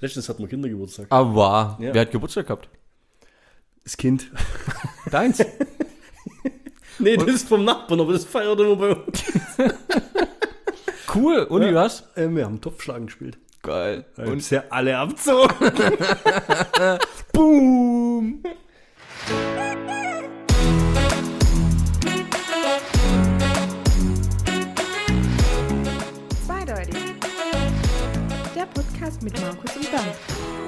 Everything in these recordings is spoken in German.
Letztens hatten wir Kindergeburtstag. Aber Ja. wer hat Geburtstag gehabt? Das Kind. Deins? Nee, das ist vom Nachbarn, aber das feiert immer bei uns. Cool. Und wie war's? Wir haben Topfschlagen gespielt. Geil. Und es ja alle abzogen. Boom. Zweideutig. Der Podcast mit Markus und Dan.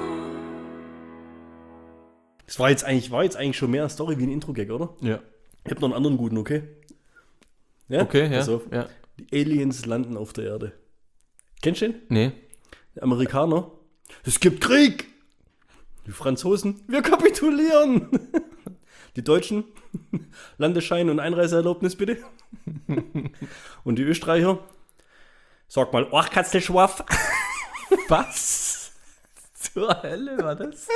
Das war jetzt eigentlich schon mehr eine Story wie ein Intro-Gag, oder? Ja. Ich hab noch einen anderen guten, okay? Ja? Okay, ja. Pass auf. Ja. Die Aliens landen auf der Erde. Kennst du den? Nee. Die Amerikaner. Es gibt Krieg! Die Franzosen. Wir kapitulieren! Die Deutschen. Landeschein und Einreiseerlaubnis bitte. Und die Österreicher. Sag mal, Katzelschwaff. Was? Zur Hölle war das?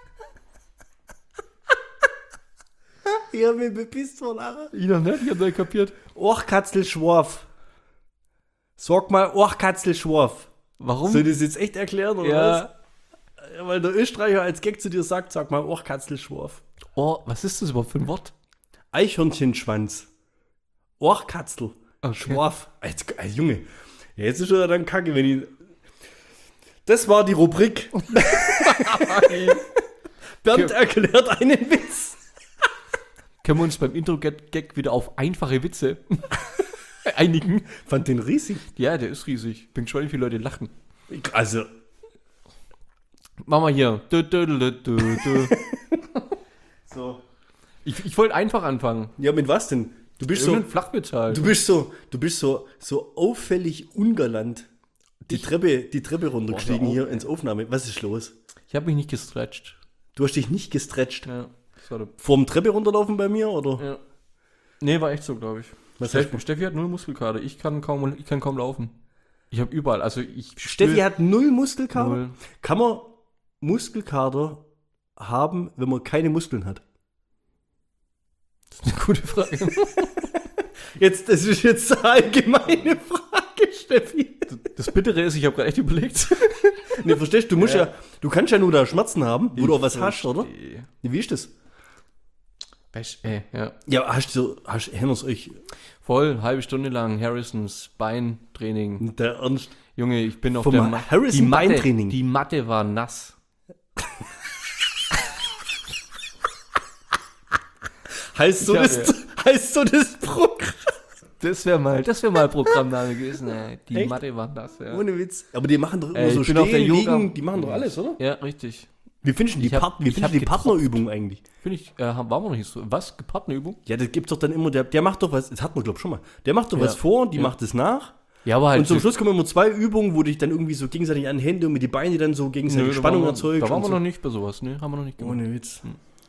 Ich hab mich bepisst vor Lachen. Ich noch nicht, ich hab nicht kapiert. Katzelschwaff. Sag mal, Katzelschwaff. Warum? Soll ich das jetzt echt erklären, oder Ja. was? Ja, weil der Österreicher als Gag zu dir sagt, sag mal, Katzelschwaff. Oh, was ist das überhaupt für ein Wort? Eichhörnchenschwanz. Katzel. Okay. Schwaff. Junge. Ja, jetzt ist er dann kacke, wenn ich... Das war die Rubrik. Bernd erklärt einen Witz. Können wir uns beim Intro-Gag wieder auf einfache Witze einigen? Fand den riesig. Ja, der ist riesig. Bin gespannt, wie viele Leute lachen. Also, Machen wir hier. Du. so. Ich wollte einfach anfangen. Ja, mit was denn? Du bist so... Irgendein Flachwitz halt. Du bist so auffällig ungalant die Treppe runtergestiegen hier ins Aufnahme. Was ist los? Ich habe mich nicht gestretcht. Du hast dich nicht gestretcht. Ja, das war der. Vorm Treppe runterlaufen bei mir, oder? Ja. Nee, war echt so, glaube ich. Was heißt, Steffi hat null Muskelkater. Ich kann kaum laufen. Ich habe überall. Also Steffi hat null Muskelkater? Null. Kann man Muskelkater haben, wenn man keine Muskeln hat? Das ist eine gute Frage. Das ist jetzt eine allgemeine Frage, Steffi. Das Bittere ist, ich habe gerade echt überlegt. Ne, verstehst du? Du kannst ja nur da Schmerzen haben, wo du auch was hast, oder? verstehe. Wie ist das? Ja. Ja, erinnerst euch, Voll, halbe Stunde lang Harrisons Beintraining. der Ernst, Junge, ich bin auf Vom der Harrison die Matte, Beintraining. Die Matte war nass. heißt so das Programm. Das wäre mal Programmname gewesen. Die Echt? Matte war nass, ja. Ohne Witz. Aber die machen doch immer Ich so bin auf der Stehen, Yoga- Liegen, die machen doch alles, oder? Ja, richtig. Wie findest du Ich hab die Partnerübung eigentlich? Finde ich, waren wir noch nicht so. Was? Partnerübung? Ja, das gibt's doch dann immer, der macht doch was, das hat man glaube ich schon mal, der macht doch Ja. was vor, die Ja. macht es nach Ja, aber halt. und zum Schluss kommen immer 2 Übungen, wo dich dann irgendwie so gegenseitig an Hände und mit die Beine dann so gegenseitig Spannung erzeugt. Da waren und wir so. noch nicht bei sowas, ne? Haben wir noch nicht gemacht. Ohne Witz.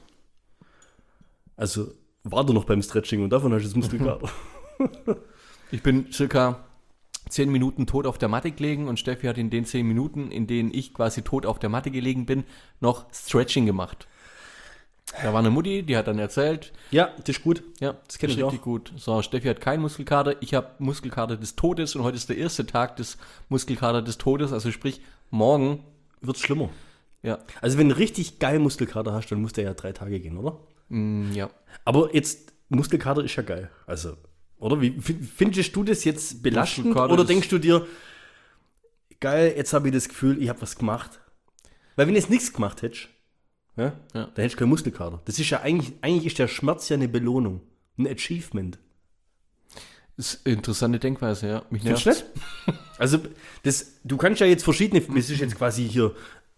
Also, war du noch beim Stretching und davon hast du das Muskelkater. Ich bin circa 10 Minuten tot auf der Matte gelegen und Steffi hat in den 10 Minuten, in denen ich quasi tot auf der Matte gelegen bin, noch Stretching gemacht. Da war eine Mutti, die hat dann erzählt, Ja, das ist gut. ja, Das kenn ist ich auch. richtig gut. So, Steffi hat keinen Muskelkater, ich habe Muskelkater des Todes und heute ist der erste Tag des Muskelkater des Todes, also sprich, morgen, Wird's schlimmer. ja, Also, wenn du richtig geil Muskelkater hast, dann muss der ja 3 Tage gehen, oder? ja. Aber jetzt, Muskelkater ist ja geil. Also, oder? Wie findest du das jetzt belastend? Muskelkater Oder ist- denkst du dir, geil, jetzt habe ich das Gefühl, ich habe was gemacht? Weil wenn du jetzt nichts gemacht hättest, ja, Ja. dann hättest du keinen Muskelkater. Das ist ja eigentlich ist der Schmerz ja eine Belohnung. Ein Achievement. Ist eine interessante Denkweise, ja. Mich Findest du nervt's. nicht? Also, du kannst ja jetzt verschiedene, das ist jetzt quasi hier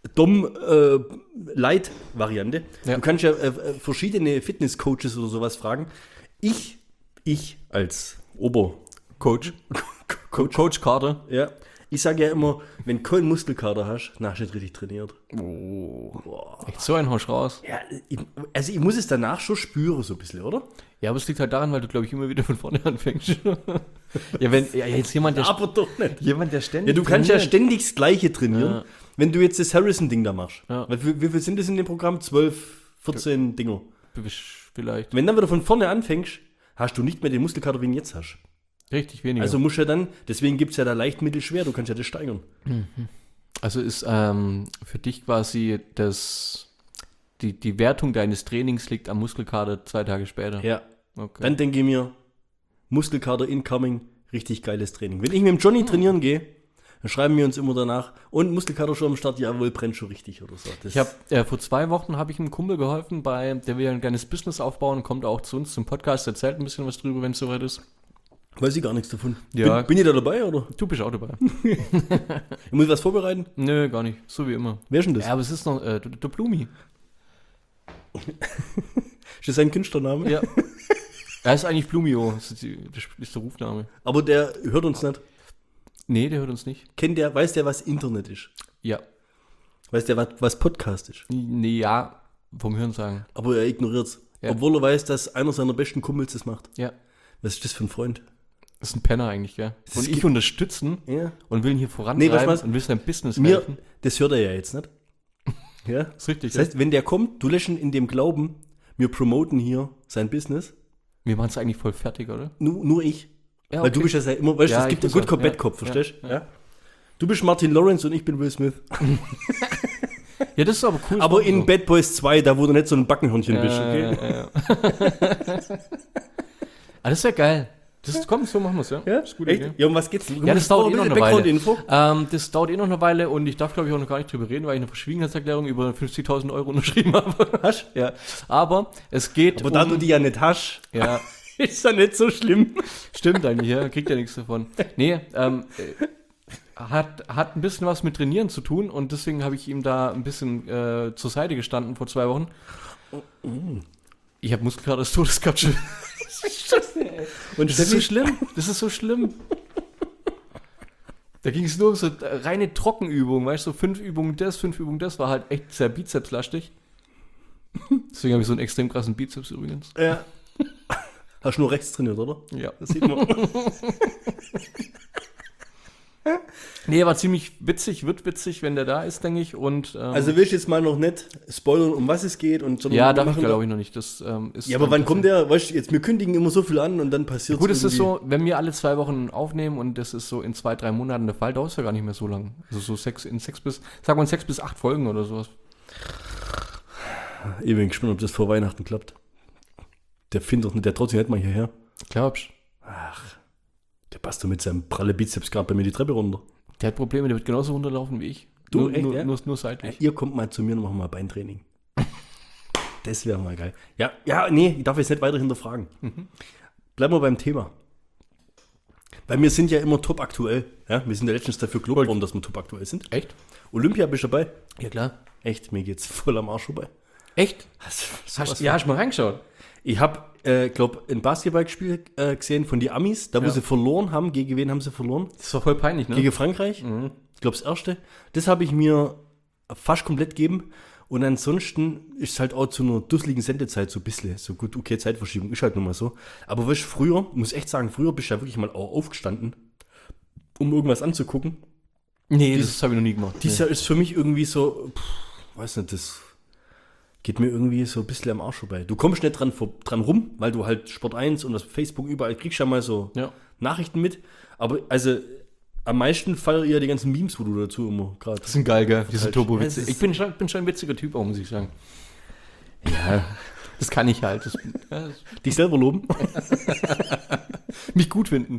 Light-Variante. Ja. Du kannst ja verschiedene Fitness-Coaches oder sowas fragen. Ich als Coach Carter. Ja, ich sage ja immer, wenn du keinen Muskelkater hast, dann hast du nicht richtig trainiert. Echt so ein Hausch raus. Ja, ich muss es danach schon spüren, so ein bisschen, oder? Ja, aber es liegt halt daran, weil du, glaube ich, immer wieder von vorne anfängst. Ja, jetzt jemand, der Aber doch nicht. ständig. Ja, du kannst ja trainiert. ständig das Gleiche trainieren, Ja. wenn du jetzt das Harrison-Ding da machst. Ja. Weil wie viel sind das in dem Programm? 12, 14 Dinger. Vielleicht. Wenn dann wieder von vorne anfängst, hast du nicht mehr den Muskelkater, wie du ihn jetzt hast. Richtig weniger. Also musst du ja dann, deswegen gibt es ja da leicht, mittel, schwer, du kannst ja das steigern. Also ist für dich quasi die Wertung deines Trainings liegt am Muskelkater 2 Tage später? Ja. Okay. Dann denke ich mir, Muskelkater incoming, richtig geiles Training. Wenn ich mit dem Johnny trainieren gehe, dann schreiben wir uns immer danach, und Muskelkater schon am Start, jawohl, brennt schon richtig oder so. Ich habe vor 2 Wochen habe ich einem Kumpel geholfen, der will ein kleines Business aufbauen, kommt auch zu uns zum Podcast, erzählt ein bisschen was drüber, wenn es soweit ist. Weiß ich gar nichts davon. Ja. Bin ich da dabei, oder? Du bist auch dabei. Ich muss was vorbereiten? Nö, gar nicht. So wie immer. Wer ist denn das? Ja, aber es ist noch der Blumi. Ist das sein Künstlername? Ja. Er ist eigentlich Blumio, das ist der Rufname. Aber der hört uns nicht. Nee, der hört uns nicht. Weiß der, was Internet ist? Ja. Weiß der, was Podcast ist? Nee, ja, vom Hörensagen. Aber er ignoriert's. Ja. Obwohl er weiß, dass einer seiner besten Kumpels das macht. Ja. Was ist das für ein Freund? Das ist ein Penner eigentlich, gell? Das Und gibt- ich unterstützen Ja. und will ihn hier vorantreiben Nee, was? und will sein Business Mir, helfen. das hört er ja jetzt nicht. Ja. Das ist richtig, Das heißt, wenn der kommt, du lässt ihn in dem Glauben, wir promoten hier sein Business. wir machen es eigentlich voll fertig, oder? Nur ich. Ja, Weil du bist ja immer, weißt du, Ja, es ich gibt einen muss Good Cop, ja. Bad Cop, verstehst du? Ja. Ja. Du bist Martin Lawrence und ich bin Will Smith. Ja, das ist aber cool. Aber in Bad Boys 2, da wo du nicht so ein Backenhörnchen bist, okay? Ah, das wäre geil. Komm, so machen wir es, ja? Ja? Das ist gut, Echt? okay. Ja, um was geht's? Ja, das dauert eh noch eine Weile. Background-Info. Das dauert eh noch eine Weile und ich darf, glaube ich, auch noch gar nicht drüber reden, weil ich eine Verschwiegenheitserklärung über 50.000 € unterschrieben habe. Hast? Ja. Aber es geht Aber da du die ja nicht hast, Ja, ist ja nicht so schlimm. stimmt eigentlich, ja. Kriegt ja nichts davon. Nee, hat ein bisschen was mit Trainieren zu tun und deswegen habe ich ihm da ein bisschen zur Seite gestanden vor 2 Wochen. Ich habe Muskelkater des Todes gehabt schon. Und Das ist so schlimm. Das ist so schlimm. Da ging es nur um so reine Trockenübungen, weißt du, so 5 Übungen das, 5 Übungen das, war halt echt sehr bizepslastig. Deswegen habe ich so einen extrem krassen Bizeps übrigens. Ja. Hast du nur rechts trainiert, oder? Ja. Das sieht man. Nee, war ziemlich witzig, wird witzig, wenn der da ist, denke ich. Und, Also willst du jetzt mal noch nicht spoilern, um was es geht? Sondern ja, wir darf ich machen glaube ich noch nicht. Das, ist Ja, aber wann kommt der? Weißt du, jetzt, wir kündigen immer so viel an und dann passiert Gut, es ist so, wenn wir alle 2 Wochen aufnehmen und das ist so in 2-3 Monaten der Fall, dauert es ja gar nicht mehr so lang. Also so 6 bis 8 Folgen oder sowas. Ich bin gespannt, ob das vor Weihnachten klappt. Der findet doch nicht, der trotzdem nicht mal hierher. Glaubst Der passt doch mit seinem pralle Bizeps gerade bei mir die Treppe runter. der hat Probleme, der wird genauso runterlaufen wie ich. Du, nur, echt, nur, ja? nur seitlich. Ihr kommt mal zu mir und machen mal Beintraining. Das wäre mal geil. Ja, nee, ich darf jetzt nicht weiter hinterfragen. Bleiben wir beim Thema. Weil wir sind ja immer top aktuell. Ja? Wir sind ja letztens dafür gelobt worden, dass wir top aktuell sind. Echt? Olympia bist du dabei? Ja, klar. Echt, mir geht's voll am Arsch vorbei. Echt? Hast Hast du mal reingeschaut? Ich habe, glaube ein Basketballspiel gesehen von den Amis, da wo Ja. sie verloren haben. Gegen wen haben sie verloren? Das war voll peinlich, ne? Gegen Frankreich. Ich glaube, das erste. Das habe ich mir fast komplett gegeben. Und ansonsten ist es halt auch zu einer dusseligen Sendezeit so ein bisschen. So gut, okay, Zeitverschiebung ist halt nun mal so. Aber weißt du, früher, muss echt sagen, früher bist du ja wirklich mal auch aufgestanden, um irgendwas anzugucken. Nee, das habe ich noch nie gemacht. Dieses Jahr ist für mich irgendwie so, weiß nicht, das geht mir irgendwie so ein bisschen am Arsch vorbei. Du kommst nicht dran rum, weil du halt Sport 1 und das Facebook überall kriegst ja mal so Ja. Nachrichten mit. Aber also am meisten feiere ich ja die ganzen Memes, wo du dazu immer gerade. Das sind geil, gell? Diese halt- Turbo-Witze. Ja, es Ich bin schon ein witziger Typ, auch, muss ich sagen. Ja, das kann ich halt. Dich selber loben. Mich gut finden.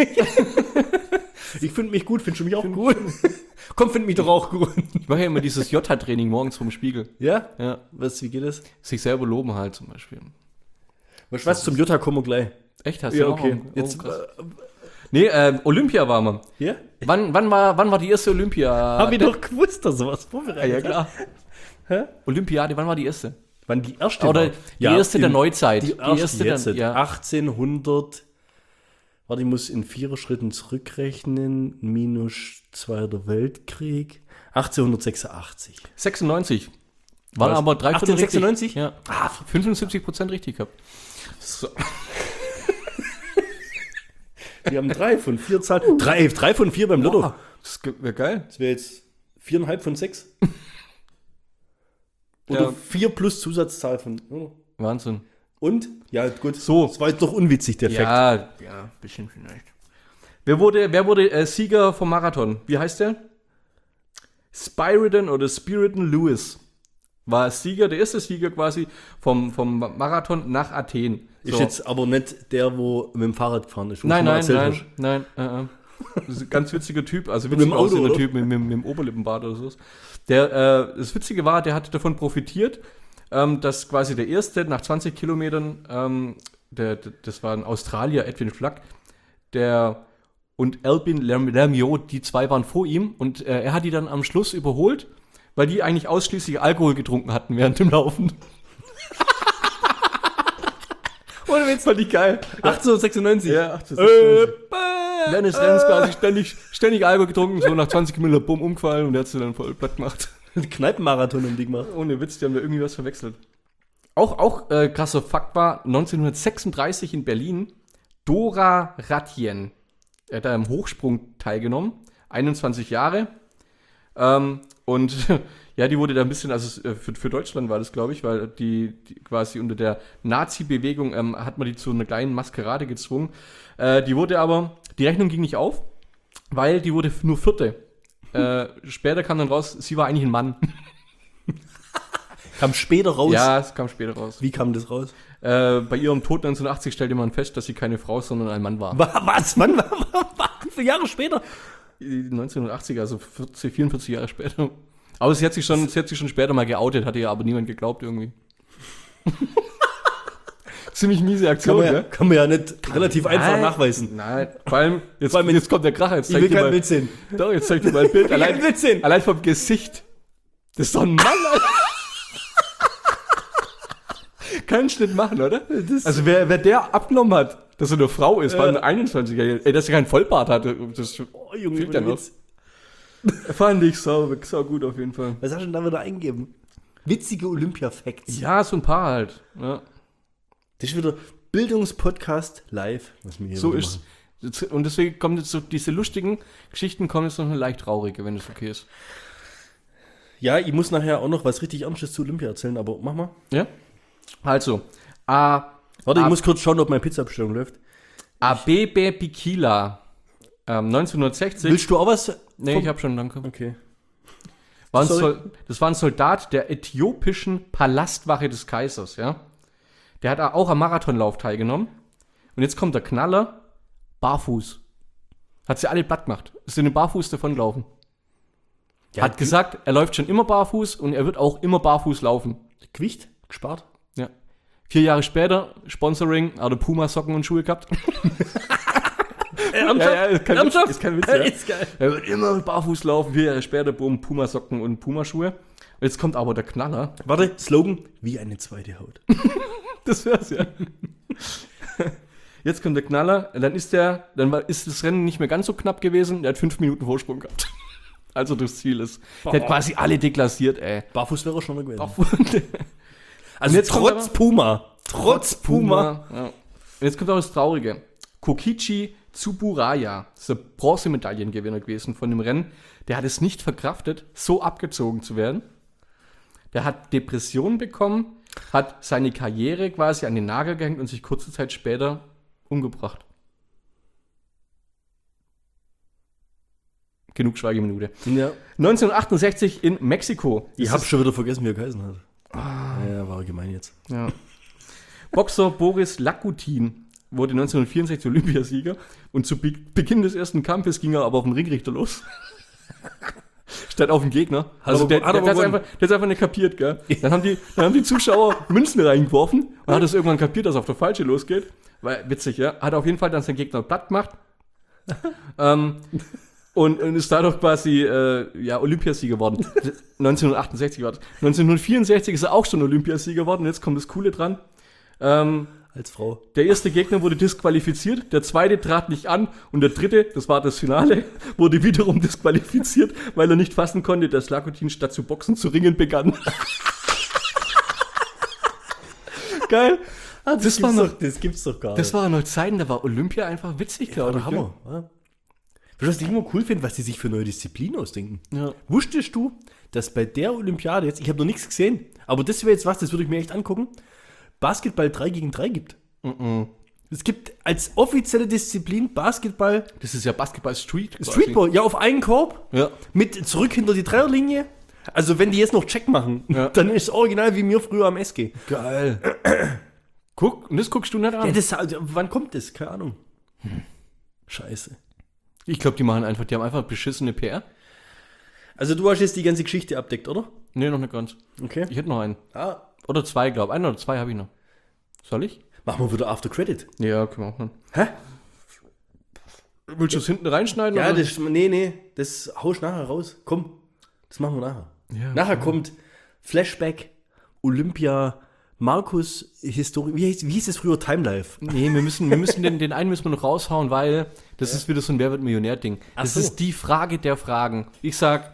Ich finde mich gut, findest du mich auch gut? Komm, find mich doch auch gut. Ich mache ja immer dieses Jota-Training morgens vom Spiegel. Ja? Ja. Wie geht das? Sich selber loben halt zum Beispiel. Was zum Jota kommen wir gleich. Echt? Hast Ja, du auch okay. einen- Jetzt, krass. Nee, Olympia war man. ja? Wann war die erste Olympia? Hab ich doch gewusst, dass sowas vorbereitet. Ja, klar. Hä? Olympiade, wann war die erste? Wann die erste Oder war? die erste der Neuzeit. Die erste der- jetzt. ja. 1800. Warte, ich muss in 4 Schritten zurückrechnen. Minus Zweiter Weltkrieg. 1886. 96. Waren Was? aber 3 1896? Ja. 75% richtig gehabt. So. Wir haben 3 von 4 Zahlen. 3 von 4 beim Lotto. Boah, das wäre geil. Das wäre jetzt 4,5 von 6. Oder Ja. 4 plus Zusatzzahl von. Wahnsinn. Und? Ja, gut. So. Das war jetzt doch unwitzig, der Fakt. Ja, ein bisschen vielleicht. Wer wurde Sieger vom Marathon? Wie heißt der? Spiriton Lewis war Sieger, der erste Sieger quasi vom Marathon nach Athen. Ist jetzt aber nicht der, wo mit dem Fahrrad gefahren ist. Nein. Das ist ein ganz witziger Typ, also Mit dem witziger Auto, aussehender oder? Typ mit dem Oberlippenbart oder so. Das Witzige war, der hatte davon profitiert, dass quasi der erste nach 20 Kilometern, das war ein Australier, Edwin Flack, und Albin Lermiot, die zwei waren vor ihm und er hat die dann am Schluss überholt, weil die eigentlich ausschließlich Alkohol getrunken hatten während dem Laufen. Ohne Witz, fand ich geil. 1896. Ja, 1896. Während des Rennens quasi ständig Alkohol getrunken, so nach 20 Minuten bumm umgefallen und der hat sie dann voll platt gemacht. Kneipenmarathon im Ding gemacht. Ohne Witz, die haben da irgendwie was verwechselt. Auch krasser Fakt war, 1936 in Berlin, Dora Ratjen. Er hat da im Hochsprung teilgenommen, 21 Jahre. Und ja, die wurde da ein bisschen, also für Deutschland war das, glaube ich, weil die quasi unter der Nazi-Bewegung hat man die zu einer kleinen Maskerade gezwungen. Die Rechnung ging nicht auf, weil die wurde nur Vierte. Später kam dann raus, sie war eigentlich ein Mann. Kam später raus. Ja, es kam später raus. Wie kam das raus? Bei ihrem Tod 1980 stellte man fest, dass sie keine Frau, sondern ein Mann war. Was? Wann? Wie viele Jahre später? 1980, also 44 Jahre später. Aber sie hat sich schon später mal geoutet, hatte ja aber niemand geglaubt irgendwie. Ziemlich miese Aktion, gell? Kann man ja nicht relativ einfach nachweisen. Nein, vor allem, jetzt kommt der Kracher. Jetzt Ich will keinen Witz sehen. Doch, jetzt zeig dir mal ein Bild. keinen Witz sehen. Allein vom Gesicht. Das ist doch ein Mann, Alter. Kannst du nicht machen, oder? Also wer der abgenommen hat, dass er eine Frau ist, war ein 21er, dass er keinen Vollbart hatte, das Junge, fehlt ja noch. Fand ich sau gut auf jeden Fall. Was hast du denn da wieder eingegeben? Witzige Olympia-Facts. Ja, so ein paar halt. Ja. Das ist wieder Bildungspodcast live. Was wir hier So wieder ist machen. und deswegen kommen jetzt so diese lustigen Geschichten, kommen jetzt noch eine leicht traurige, wenn das okay ist. Ja, ich muss nachher auch noch was richtig Ernstes zu Olympia erzählen, aber mach mal. Ja? Also, Warte, ich muss kurz schauen, ob meine Pizzabestellung läuft. Abebe Bikila, 1960. Willst du auch was? Nee, ich habe schon, danke. Okay. Das war ein Soldat der äthiopischen Palastwache des Kaisers, ja. Der hat auch am Marathonlauf teilgenommen. Und jetzt kommt der Knaller, barfuß. Hat sie alle platt gemacht. Ist in den Barfuß davongelaufen. Ja, Hat gesagt, er läuft schon immer barfuß und er wird auch immer barfuß laufen. Gewicht gespart. Ja. 4 Jahre später, Sponsoring, hat er Puma-Socken und Schuhe gehabt. Ja, ist kein Witz. Ist kein Witz, ja. Ist geil. Er wird immer barfuß laufen, 4 Jahre später, boom, Puma-Socken und Pumaschuhe. Und jetzt kommt aber der Knaller. Warte, Slogan, wie eine zweite Haut. Das wär's, ja. Jetzt kommt der Knaller, dann ist das Rennen nicht mehr ganz so knapp gewesen, der hat 5 Minuten Vorsprung gehabt. Also durchs Ziel ist. Der hat quasi alle deklassiert, ey. Barfuß wäre schon mal gewesen. Also jetzt trotz Puma. Trotz Puma. Ja. Und jetzt kommt auch das Traurige. Kokichi Tsuburaya, das ist der Bronzemedaillengewinner gewesen von dem Rennen. Der hat es nicht verkraftet, so abgezogen zu werden. Der hat Depressionen bekommen, hat seine Karriere quasi an den Nagel gehängt und sich kurze Zeit später umgebracht. Genug Schweigeminute. Ja. 1968 in Mexiko. Ich habe schon wieder vergessen, wie er geheißen hat. Ja, war gemein jetzt. Ja. Boxer Boris Lakutin wurde 1964 Olympiasieger und zu Beginn des ersten Kampfes ging er aber auf den Ringrichter los. Statt auf den Gegner. Also der hat es einfach nicht kapiert, gell? Dann haben die Zuschauer Münzen reingeworfen und hat es irgendwann kapiert, dass auf der Falsche losgeht. War witzig, ja? Hat auf jeden Fall dann seinen Gegner platt gemacht. Und ist dadurch quasi Olympiasieger geworden. 1968 war das. 1964 ist er auch schon Olympiasieger geworden. Jetzt kommt das Coole dran. Als Frau. Der erste Gegner wurde disqualifiziert, der zweite trat nicht an und der dritte, das war das Finale, wurde wiederum disqualifiziert, weil er nicht fassen konnte, dass Lakutin statt zu boxen zu ringen begann. Geil. Das gibt's doch gar nicht. Das waren noch Zeiten, da war Olympia einfach witzig, glaube ich. Hammer. Ja. Was ich immer cool finde, was die sich für neue Disziplinen ausdenken. Ja. Wusstest du, dass bei der Olympiade jetzt, ich habe noch nichts gesehen, aber das wäre jetzt was, das würde ich mir echt angucken, Basketball 3 gegen 3 gibt. Es gibt als offizielle Disziplin Basketball, Das ist ja Basketball-Street. Streetball, ja, auf einen Korb, Ja. mit zurück hinter die Dreierlinie. Also wenn die jetzt noch Check machen, Ja. dann ist es original wie mir früher am SG. Geil. Guck, und das guckst du nicht an. Ja, wann kommt das? Keine Ahnung. Scheiße. Ich glaube, die haben einfach beschissene PR. Also du hast jetzt die ganze Geschichte abdeckt, oder? Nee, noch nicht ganz. Okay. Ich hätte noch einen. Ah, Oder zwei, glaube ich. Einen oder zwei habe ich noch. Soll ich? machen wir wieder After Credit. Ja, können wir auch noch. Hä? Willst du es hinten reinschneiden? Ja, oder? das haust nachher raus. Komm, das machen wir nachher. Ja, Nachher kommt Flashback, Olympia, Markus, Historie, wie hieß es früher, Timelife? Nee, wir müssen den einen müssen wir noch raushauen, weil das ist wieder so ein Wer wird Millionär-Ding. Ach Das so. ist die Frage der Fragen. Ich sag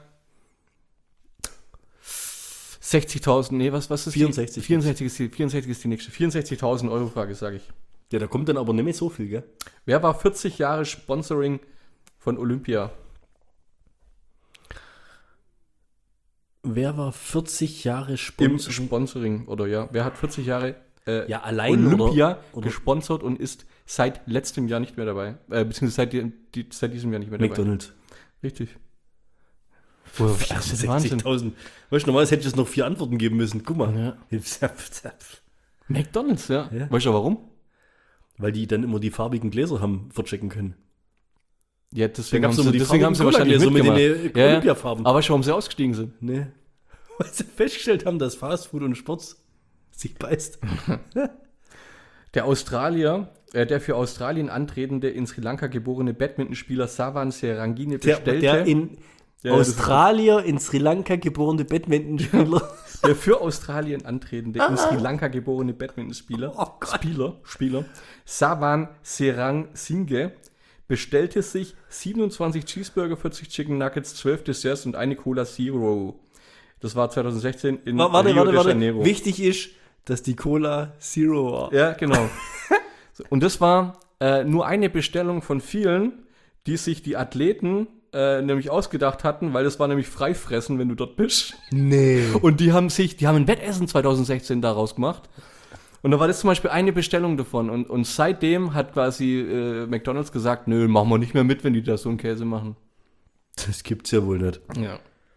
60.000, nee, was ist 64. die? 64 ist die nächste. 64.000 Euro Frage, sage ich. Ja, da kommt dann aber nicht mehr so viel, gell? Wer war 40 Jahre Sponsoring von Olympia? Wer war 40 Jahre Im Sponsor? Sponsoring, oder ja. Wer hat 40 Jahre Ja, allein Olympia oder gesponsert und ist seit letztem Jahr nicht mehr dabei? Beziehungsweise seit diesem Jahr nicht mehr dabei. McDonald's. Richtig. Das ist Wahnsinn. 60.000. Weißt du, normalerweise hätte ich es noch 4 Antworten geben müssen. Guck mal. McDonald's, ja. Ja. Weißt du warum? Weil die dann immer die farbigen Gläser haben verchecken können. Ja, Da deswegen gab's haben immer sie, die deswegen haben sie wahrscheinlich mit mitgemacht. den Ja, ja. Olympiafarben. Aber weißt du, warum sie ausgestiegen sind? Nee. Weil sie festgestellt haben, dass Fastfood und Sport sich beißt. Der Australier, der für Australien antretende, in Sri Lanka geborene Badmintonspieler Savan Serangine bestellte. Der in Ja, Australien, in Sri Lanka geborene Badmintonspieler. Der für Australien antretende, in Sri Lanka geborene Badmintonspieler, Oh Gott. Spieler, Savan Serang-Singhe, bestellte sich 27 Cheeseburger, 40 Chicken Nuggets, 12 Desserts und eine Cola Zero. Das war 2016 in Rio de Janeiro. Wichtig ist, dass die Cola Zero war. Ja, genau. So, und das war nur eine Bestellung von vielen, die sich die Athleten nämlich ausgedacht hatten, weil das war nämlich Freifressen, wenn du dort bist. Nee. Und die haben ein Wettessen 2016 daraus gemacht. Und da war das zum Beispiel eine Bestellung davon. Und seitdem hat quasi McDonald's gesagt, nö, machen wir nicht mehr mit, wenn die da so einen Käse machen. Das gibt's ja wohl nicht. Ja.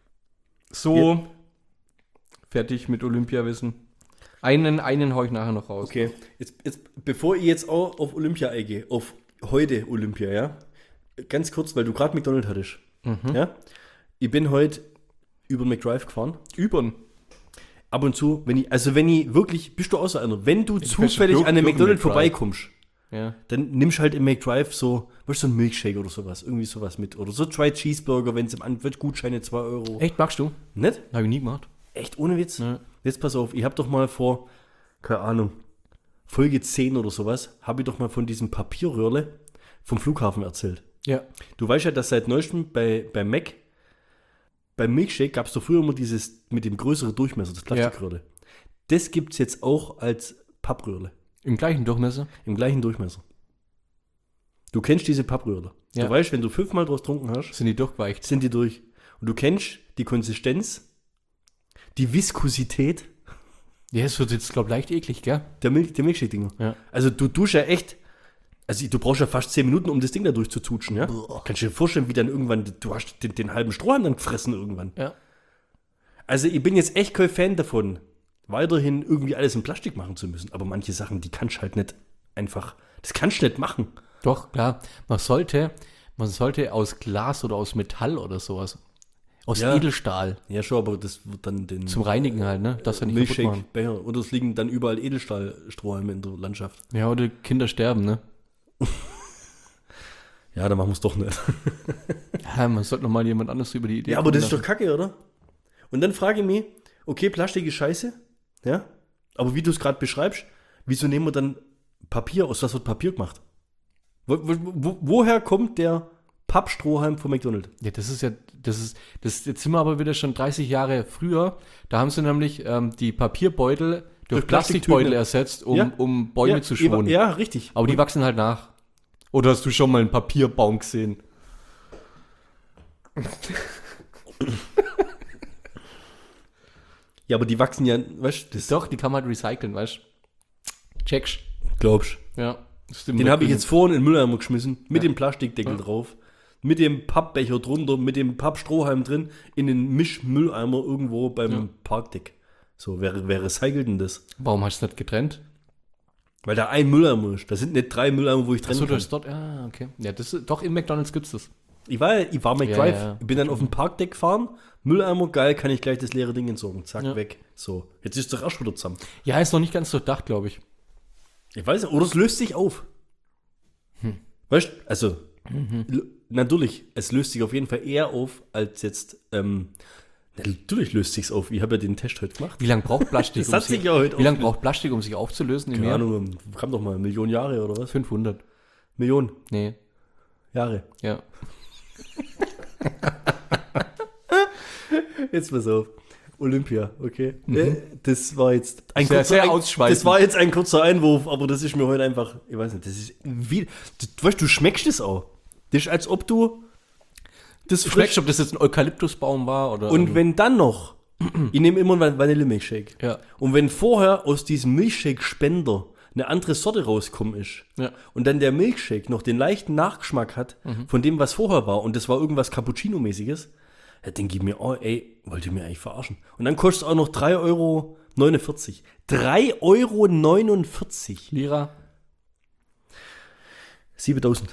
So, fertig mit Olympiawissen. Einen hau ich nachher noch raus. Okay, jetzt bevor ich jetzt auch auf Olympia eingehe, auf heute Olympia, ja, ganz kurz, weil du gerade McDonald's hattest, ja, ich bin heute über den McDrive gefahren, Übern. ab und zu, wenn ich wirklich, bist du außer einer, wenn du zufällig durch- an einem durch McDonald's McDrive. vorbeikommst, Ja. dann nimmst halt im McDrive so, weißt du, so ein Milkshake oder sowas, irgendwie sowas mit, oder so 2 Cheeseburger, wenn es im Angebot Gutscheine 2 Euro. Echt, magst du? Nicht? Habe ich nie gemacht. Echt, ohne Witz? Ja. Jetzt pass auf, ich habe doch mal vor, keine Ahnung, Folge 10 oder sowas, habe ich doch mal von diesem Papierröhrle vom Flughafen erzählt. Ja. Du weißt ja, dass seit neuestem bei Mac, beim Milkshake gab es doch früher immer dieses mit dem größeren Durchmesser, das Plastikröhrle. Das gibt es jetzt auch als Pappröhrle, Im gleichen Durchmesser? im gleichen Durchmesser. Du kennst diese Pappröhrle. Ja. Du weißt, wenn du 5-mal draus getrunken hast, Sind die durchgeweicht? sind die durch. Und du kennst die Konsistenz, die Viskosität Ja, es wird jetzt, glaube ich, leicht eklig, gell? der Milkshake-Dinger. Ja. Also du tust ja echt, also du brauchst ja fast 10 Minuten, um das Ding da durchzututschen, ja? Kannst du dir vorstellen, wie dann irgendwann, du hast den halben Strohhalm dann gefressen irgendwann. Ja. Also ich bin jetzt echt kein Fan davon, weiterhin irgendwie alles in Plastik machen zu müssen. Aber manche Sachen, die kannst du halt nicht einfach, das kannst du nicht machen. Doch, klar. Man sollte aus Glas oder aus Metall oder sowas. Aus Ja. Edelstahl. Ja schon, aber das wird dann den Zum Reinigen halt, ne? Das ja nicht kaputt machen. Milkshake-Becher, oder es liegen dann überall Edelstahlstrohhalme in der Landschaft. Ja, oder Kinder sterben, ne? Ja, dann machen wir es doch nicht. Ja, man sollte noch mal jemand anderes über die Idee Ja, aber das ist kommen doch kacke, oder? Und dann frage ich mich, okay, Plastik ist scheiße, ja, aber wie du es gerade beschreibst, wieso nehmen wir dann Papier, aus was wird Papier gemacht? Woher kommt der Pappstrohhalm von McDonald's? Ja, jetzt sind wir aber wieder schon 30 Jahre früher. Da haben sie nämlich die Papierbeutel durch Durch Plastikbeutel Plastiktüten. ersetzt, Ja. um Bäume zu schonen. Ja, richtig. Aber die wachsen halt nach. Oder hast du schon mal einen Papierbaum gesehen? Ja, aber die wachsen ja, weißt du, das Doch, die kann man halt recyceln, weißt du? Checkst. glaubst Ja. Stimmt, Den habe ich jetzt vorhin in den Mülleimer geschmissen, mit Ja. dem Plastikdeckel drauf, mit dem Pappbecher drunter, mit dem Pappstrohhalm drin, in den Mischmülleimer irgendwo beim Parkdeck. So, wer recycelt denn das? Warum hast du das getrennt? Weil da ein Mülleimer ist. Da sind nicht 3 Mülleimer, wo ich trennen Achso, du kann. hast dort, okay. Ja, doch, im McDonalds gibt's das. Ich war McDrive, Ja. ich bin dann auf dem Parkdeck gefahren, Mülleimer, geil, kann ich gleich das leere Ding entsorgen. Zack, Ja. weg. So, jetzt ist es doch erst wieder zusammen. Ja, ist noch nicht ganz durchdacht, glaube ich. Ich weiß, oder es löst sich auf. Weißt du, also, natürlich, es löst sich auf jeden Fall eher auf, als jetzt, natürlich löst sich's auf. Ich habe ja den Test heute gemacht. Wie lange braucht Plastik, Das hat sich ja heute wie lange braucht Plastik, um sich aufzulösen im Keine Meer? Ahnung, kam doch mal Millionen Jahre oder was? 500. Millionen Nee, Jahre. ja. Jetzt pass auf. Olympia, okay. Das war jetzt Sehr ausschweifend. das war jetzt ein kurzer Einwurf, aber das ist mir heute einfach, ich weiß nicht, das ist wie, weißt du, schmeckst es auch. Das ist, als ob du das Du schmeckst, ob das jetzt ein Eukalyptusbaum war oder. Und wenn dann noch, ich nehme immer einen Vanille-Milkshake. Ja. Und wenn vorher aus diesem Milkshake-Spender eine andere Sorte rausgekommen ist Ja. und dann der Milkshake noch den leichten Nachgeschmack hat von dem, was vorher war und das war irgendwas Cappuccino-mäßiges, ja, dann gib mir, ey, wollt ihr mir eigentlich verarschen? Und dann kostet es auch noch 3,49 Euro. 3,49 Euro. Lira. 7.000.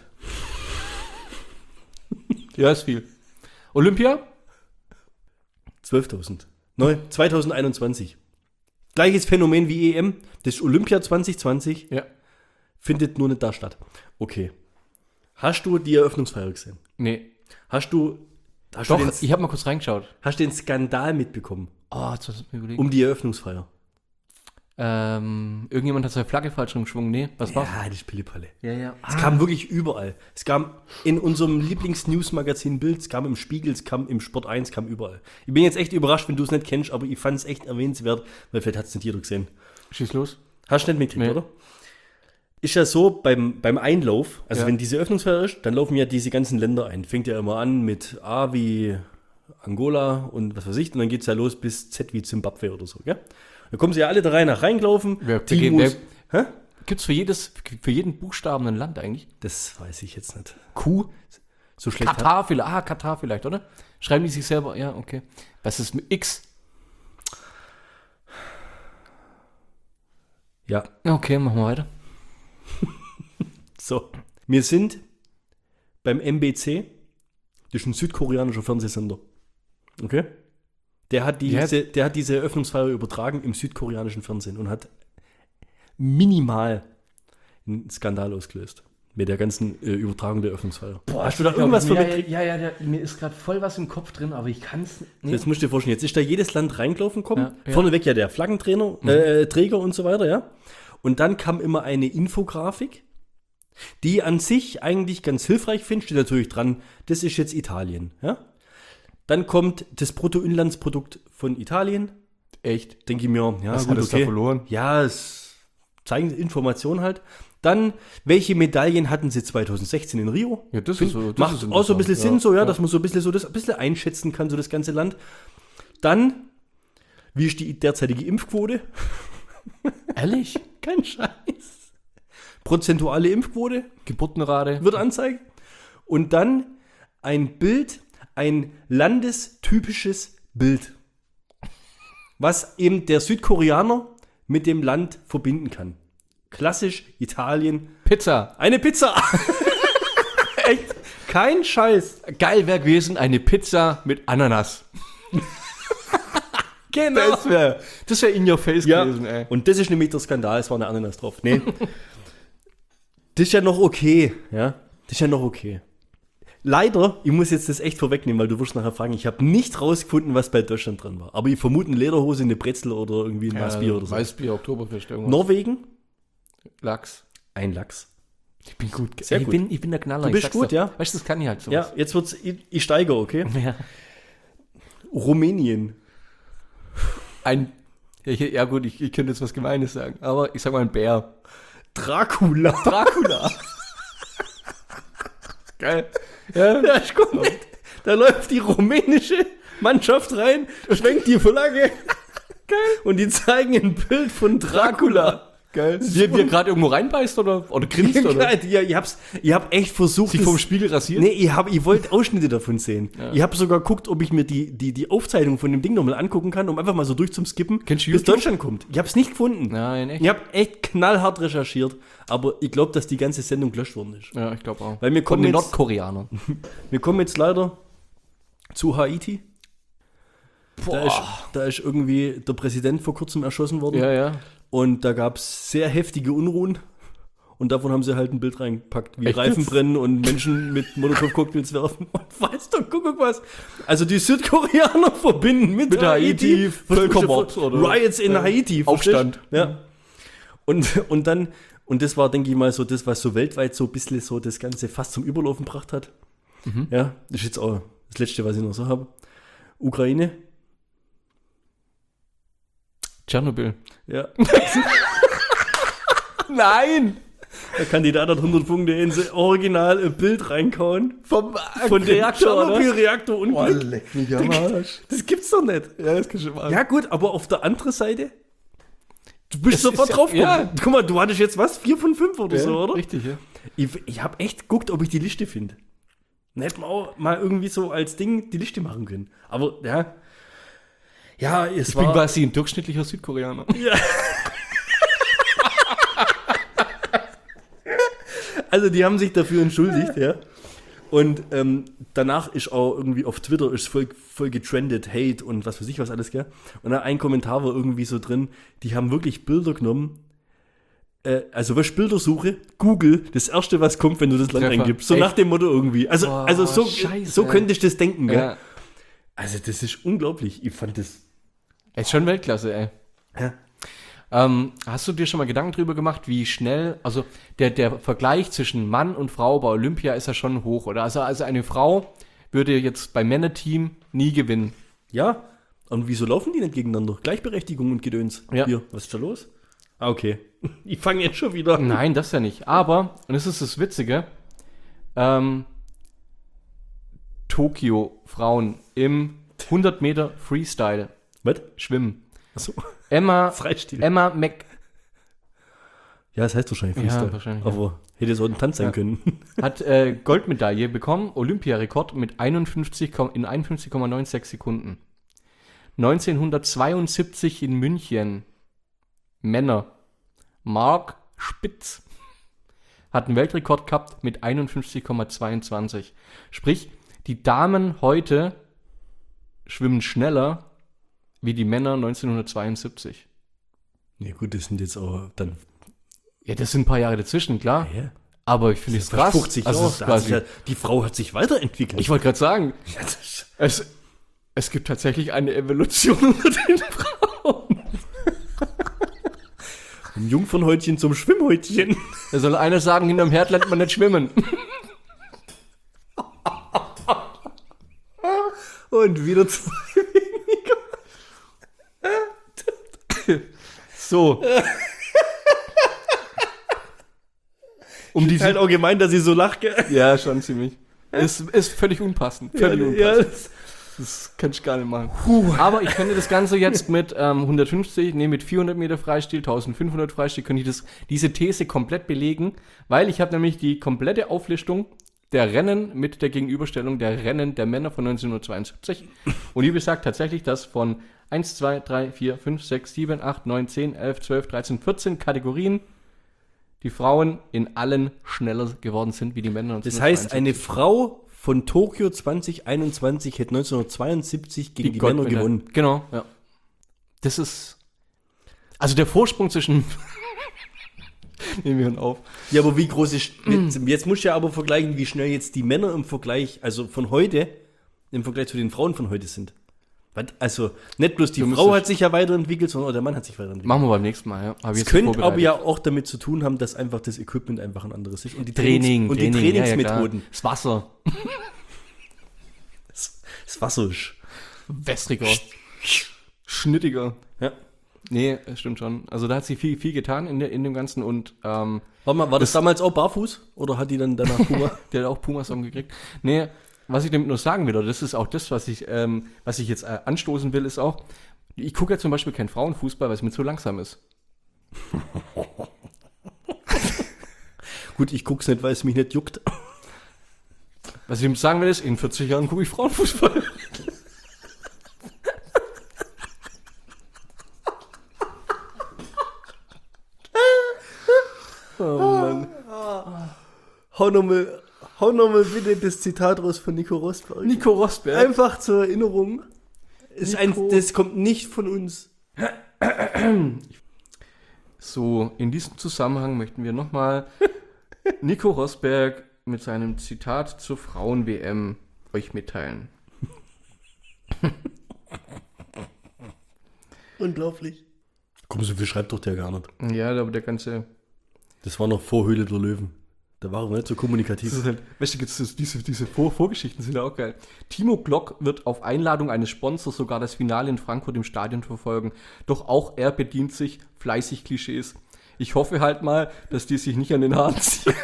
Ja, ist viel. Olympia? 12.000. 2021. Gleiches Phänomen wie EM. Das ist Olympia 2020. Ja. Findet nur nicht da statt. Okay. Hast du die Eröffnungsfeier gesehen? Nee. Hast du Doch, ich habe mal kurz reingeschaut. hast den Skandal mitbekommen Oh, jetzt muss ich mir überlegen. um die Eröffnungsfeier? Irgendjemand hat seine Flagge falsch rumgeschwungen. Nee, was war's? Ja, das ist Pillepalle. Ja. Es kam wirklich überall. Es kam in unserem Lieblings-News-Magazin Bild, es kam im Spiegel, es kam im Sport 1, es kam überall. Ich bin jetzt echt überrascht, wenn du es nicht kennst, aber ich fand es echt erwähnenswert, weil vielleicht hat es nicht jeder gesehen. Schieß los. Hast du nicht mitgekriegt, Nee. oder? Ist ja so, beim Einlauf, also Ja. wenn diese Eröffnungsfeier ist, dann laufen ja diese ganzen Länder ein. Fängt ja immer an mit A wie Angola und was weiß ich, und dann geht es ja los bis Z wie Zimbabwe oder so, gell? Da kommen sie ja alle da reingelaufen. Hä? Gibt's für jeden Buchstaben ein Land eigentlich? Das weiß ich jetzt nicht. Q? So schlecht hat. Katar vielleicht, oder? Schreiben die sich selber? Ja, okay. Was ist mit X? Ja, Okay, machen wir weiter. so. Wir sind beim MBC, das ist ein südkoreanischer Fernsehsender. Okay? Der hat diese Eröffnungsfeier übertragen im südkoreanischen Fernsehen und hat minimal einen Skandal ausgelöst mit der ganzen Übertragung der Eröffnungsfeier. Hast du da irgendwas verwechselt? Ja, mir ist gerade voll was im Kopf drin, aber ich kann es nicht. Jetzt musst du dir vorstellen, jetzt ist da jedes Land reingelaufen kommen. Ja. Vorneweg ja der Flaggenträger, Träger und so weiter, ja. Und dann kam immer eine Infografik, die an sich eigentlich ganz hilfreich finde, steht natürlich dran, das ist jetzt Italien, ja. Dann kommt das Bruttoinlandsprodukt von Italien. Echt? Denke ich mir, ja, Was gut, hat es da okay. verloren? Ja, es zeigen Informationen halt. Dann, welche Medaillen hatten sie 2016 in Rio? Ja, das ist so. Das Macht ist auch so ein bisschen Sinn, interessant. so, ja, dass man so ein bisschen so das ein bisschen einschätzen kann, so das ganze Land. Dann, wie ist die derzeitige Impfquote? Ehrlich? Kein Scheiß. Prozentuale Impfquote Geburtenrate? wird angezeigt. Und dann ein Bild, ein landestypisches Bild, was eben der Südkoreaner mit dem Land verbinden kann. Klassisch Italien. Pizza. Eine Pizza. Echt? Kein Scheiß. Geil wäre gewesen, eine Pizza mit Ananas. Genau. Das wär in your face Ja, gewesen, ey. und das ist nämlich der Skandal, es war eine Ananas drauf. Nee. Das ist ja noch okay, ja. Das ist ja noch okay. Leider, ich muss jetzt das echt vorwegnehmen, weil du wirst nachher fragen, ich habe nicht rausgefunden, was bei Deutschland drin war. Aber ich vermute eine Lederhose, eine Brezel oder irgendwie ein Maßbier oder so. Weißbier, Oktoberfest, irgendwas. Norwegen, Lachs. ein Lachs. Ich bin gut. Sehr ich gut. Ich bin der Knaller. Du ich bist sag's gut, dir. ja. Weißt du, das kann ich halt so. Ja, jetzt wird's, ich steige, okay? Ja. Rumänien. Ja gut, ich könnte jetzt was Gemeines sagen, aber ich sag mal ein Bär. Dracula. Dracula. Geil. Ja. Ja, ist gut. Da läuft die rumänische Mannschaft rein, schwenkt die Flagge. Geil. Und die zeigen ein Bild von Dracula. Geil. Wie er gerade irgendwo reinbeißt oder grinst oder Ja, ihr habt echt versucht, sich vom Spiegel rasiert. Nee, ihr wollt Ausschnitte davon sehen. Ja. Ich habe sogar geguckt, ob ich mir die Aufzeichnung von dem Ding nochmal angucken kann, um einfach mal so durchzuskippen, Kennst du bis YouTube? Deutschland kommt. Ich habe es nicht gefunden. Nein, echt? Ich habe echt knallhart recherchiert, aber ich glaube, dass die ganze Sendung gelöscht worden ist. Ja, ich glaube auch. Weil wir Von kommen den jetzt, Nordkoreanern. wir kommen jetzt leider zu Haiti. Da ist irgendwie der Präsident vor kurzem erschossen worden. Ja. Und da gab es sehr heftige Unruhen. Und davon haben sie halt ein Bild reingepackt, wie Echt Reifen jetzt? brennen und Menschen mit Molotow-Cocktails werfen. Und weißt du, guck was. Also die Südkoreaner verbinden mit Haiti Völkermord oder Riots in Haiti. Aufstand. Ja. Und das war, denke ich mal, so das, was so weltweit so ein bisschen so das Ganze fast zum Überlaufen gebracht hat. Ja, das ist jetzt auch das Letzte, was ich noch so habe. Ukraine. Tschernobyl. Ja. Nein! Der Kandidat hat 100 Punkte in sein Original ein Bild reinkauen. Von Von dem Tschernobyl-Reaktor und leck mich am Arsch. Das gibt's doch nicht. Ja, das kannst du machen. Ja gut, aber auf der anderen Seite, du bist Es sofort ist drauf. ja- Guck mal, du hattest jetzt was? 4 von 5 oder so, oder? Richtig, ja. Ich habe echt geguckt, ob ich die Liste finde. Dann hätten wir auch mal irgendwie so als Ding die Liste machen können. Aber ja. Ja, es Ich bin war. quasi ein durchschnittlicher Südkoreaner. Ja. Also die haben sich dafür entschuldigt, ja. Und danach ist auch irgendwie auf Twitter ist voll getrendet, Hate und was weiß ich was alles, gell. Und dann ein Kommentar war irgendwie so drin, die haben wirklich Bilder genommen. Also was Bildersuche, Google, das erste, was kommt, wenn du das Land Treffer. eingibst. So Echt? nach dem Motto irgendwie. Also, Boah, also so, Scheiße, so könntest du das denken, gell. Ja. Also das ist unglaublich. Ich fand das. Ist schon Weltklasse, ey. Ja. Hast du dir schon mal Gedanken drüber gemacht, wie schnell, also der Vergleich zwischen Mann und Frau bei Olympia ist ja schon hoch, oder? Also eine Frau würde jetzt beim Männerteam nie gewinnen. Ja, und wieso laufen die nicht gegeneinander? Gleichberechtigung und Gedöns. Ja. Hier, was ist da los? Ah, okay. Ich fange jetzt schon wieder an. Nein, das ja nicht. Aber, und das ist das Witzige, Tokio Frauen im 100 Meter Freestyle Was? schwimmen. Achso. Emma Freistil. Mac Ja, das heißt wahrscheinlich Freestyle. Ja, wahrscheinlich, ja. Aber hätte es auch ein Tanz sein können. hat Goldmedaille bekommen, Olympiarekord mit 51,96 Sekunden. 1972 in München, Männer, Mark Spitz hat einen Weltrekord gehabt mit 51,22. Sprich, die Damen heute schwimmen schneller wie die Männer 1972. Ja gut, das sind jetzt auch dann. Ja, das sind ein paar Jahre dazwischen, klar. Ja. Aber ich finde es Fast krass. 50 also Jahre. es ist Da hat sich quasi, ja, die Frau hat sich weiterentwickelt. ich wollte gerade sagen, Ja, das- es gibt tatsächlich eine Evolution unter den Frauen. Vom Jungfernhäutchen zum Schwimmhäutchen. Da soll einer sagen, hinterm Herd lernt man nicht schwimmen. Und wieder 2 weniger. So. Um Ist halt auch gemeint, dass ich so lache. gell? Ja, schon ziemlich. Ist völlig unpassend. Völlig Ja, unpassend. Das kann ich gar nicht machen. Aber ich könnte das Ganze jetzt mit 150, mit 400 Meter Freistil, 1500 Freistil, könnte ich diese These komplett belegen, weil ich habe nämlich die komplette Auflistung der Rennen mit der Gegenüberstellung der Rennen der Männer von 1972. Und die besagt tatsächlich, dass von 1, 2, 3, 4, 5, 6, 7, 8, 9, 10, 11, 12, 13, 14 Kategorien die Frauen in allen schneller geworden sind wie die Männer. Das heißt, eine Frau von Tokio 2021 hätte 1972 gegen die Männer gewonnen. Genau, ja. Das ist. Also der Vorsprung zwischen. Nehmen wir ihn auf. Ja, aber wie groß ist. Jetzt musst du ja aber vergleichen, wie schnell jetzt die Männer im Vergleich, also von heute, im Vergleich zu den Frauen von heute sind. Also nicht bloß die Du Frau müsstest- hat sich ja weiterentwickelt, sondern auch der Mann hat sich weiterentwickelt. Machen wir beim nächsten Mal, ja. Hab ich Das jetzt könnte aber vorbereitet. ja auch damit zu tun haben, dass einfach das Equipment einfach ein anderes ist. Und die Training, und die Trainingsmethoden. Ja, das Wasser. Das Wasser ist. Wässriger. Schnittiger. Ja. Nee, das stimmt schon. Also da hat sie viel getan in dem Ganzen und Warte mal, war das damals auch barfuß? Oder hat die dann danach Puma? der hat auch Pumas gekriegt. Nee, was ich damit nur sagen will, oder das ist auch das, was ich jetzt anstoßen will, ist auch, ich gucke ja zum Beispiel keinen Frauenfußball, weil es mir zu langsam ist. Gut, ich guck's nicht, weil es mich nicht juckt. Was ich ihm sagen will, ist, in 40 Jahren gucke ich Frauenfußball. Oh Mann. Hau nochmal bitte das Zitat raus von Nico Rosberg. Nico Rosberg. Einfach zur Erinnerung. Das kommt nicht von uns. So, in diesem Zusammenhang möchten wir nochmal Nico Rosberg mit seinem Zitat zur Frauen-WM euch mitteilen. Unglaublich. Komm, so viel schreibt doch der gar nicht. Ja, aber der ganze... Das war noch vor Höhle der Löwen. Da waren wir nicht so kommunikativ. Das ist halt, weißt du, diese Vorgeschichten sind ja auch geil. Timo Glock wird auf Einladung eines Sponsors sogar das Finale in Frankfurt im Stadion verfolgen. Doch auch er bedient sich fleißig Klischees. Ich hoffe halt mal, dass die sich nicht an den Haaren ziehen.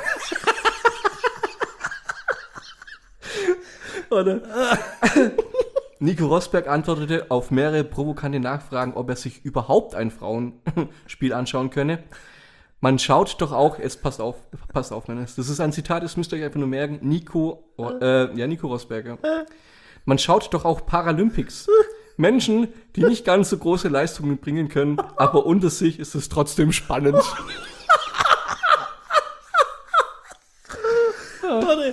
Oder? Nico Rosberg antwortete auf mehrere provokante Nachfragen, ob er sich überhaupt ein Frauenspiel anschauen könne. Man schaut doch auch, jetzt passt auf, Dennis. Das ist ein Zitat, das müsst ihr euch einfach nur merken. Nico Rosberg. Ja. Man schaut doch auch Paralympics. Menschen, die nicht ganz so große Leistungen bringen können, aber unter sich ist es trotzdem spannend. Warte,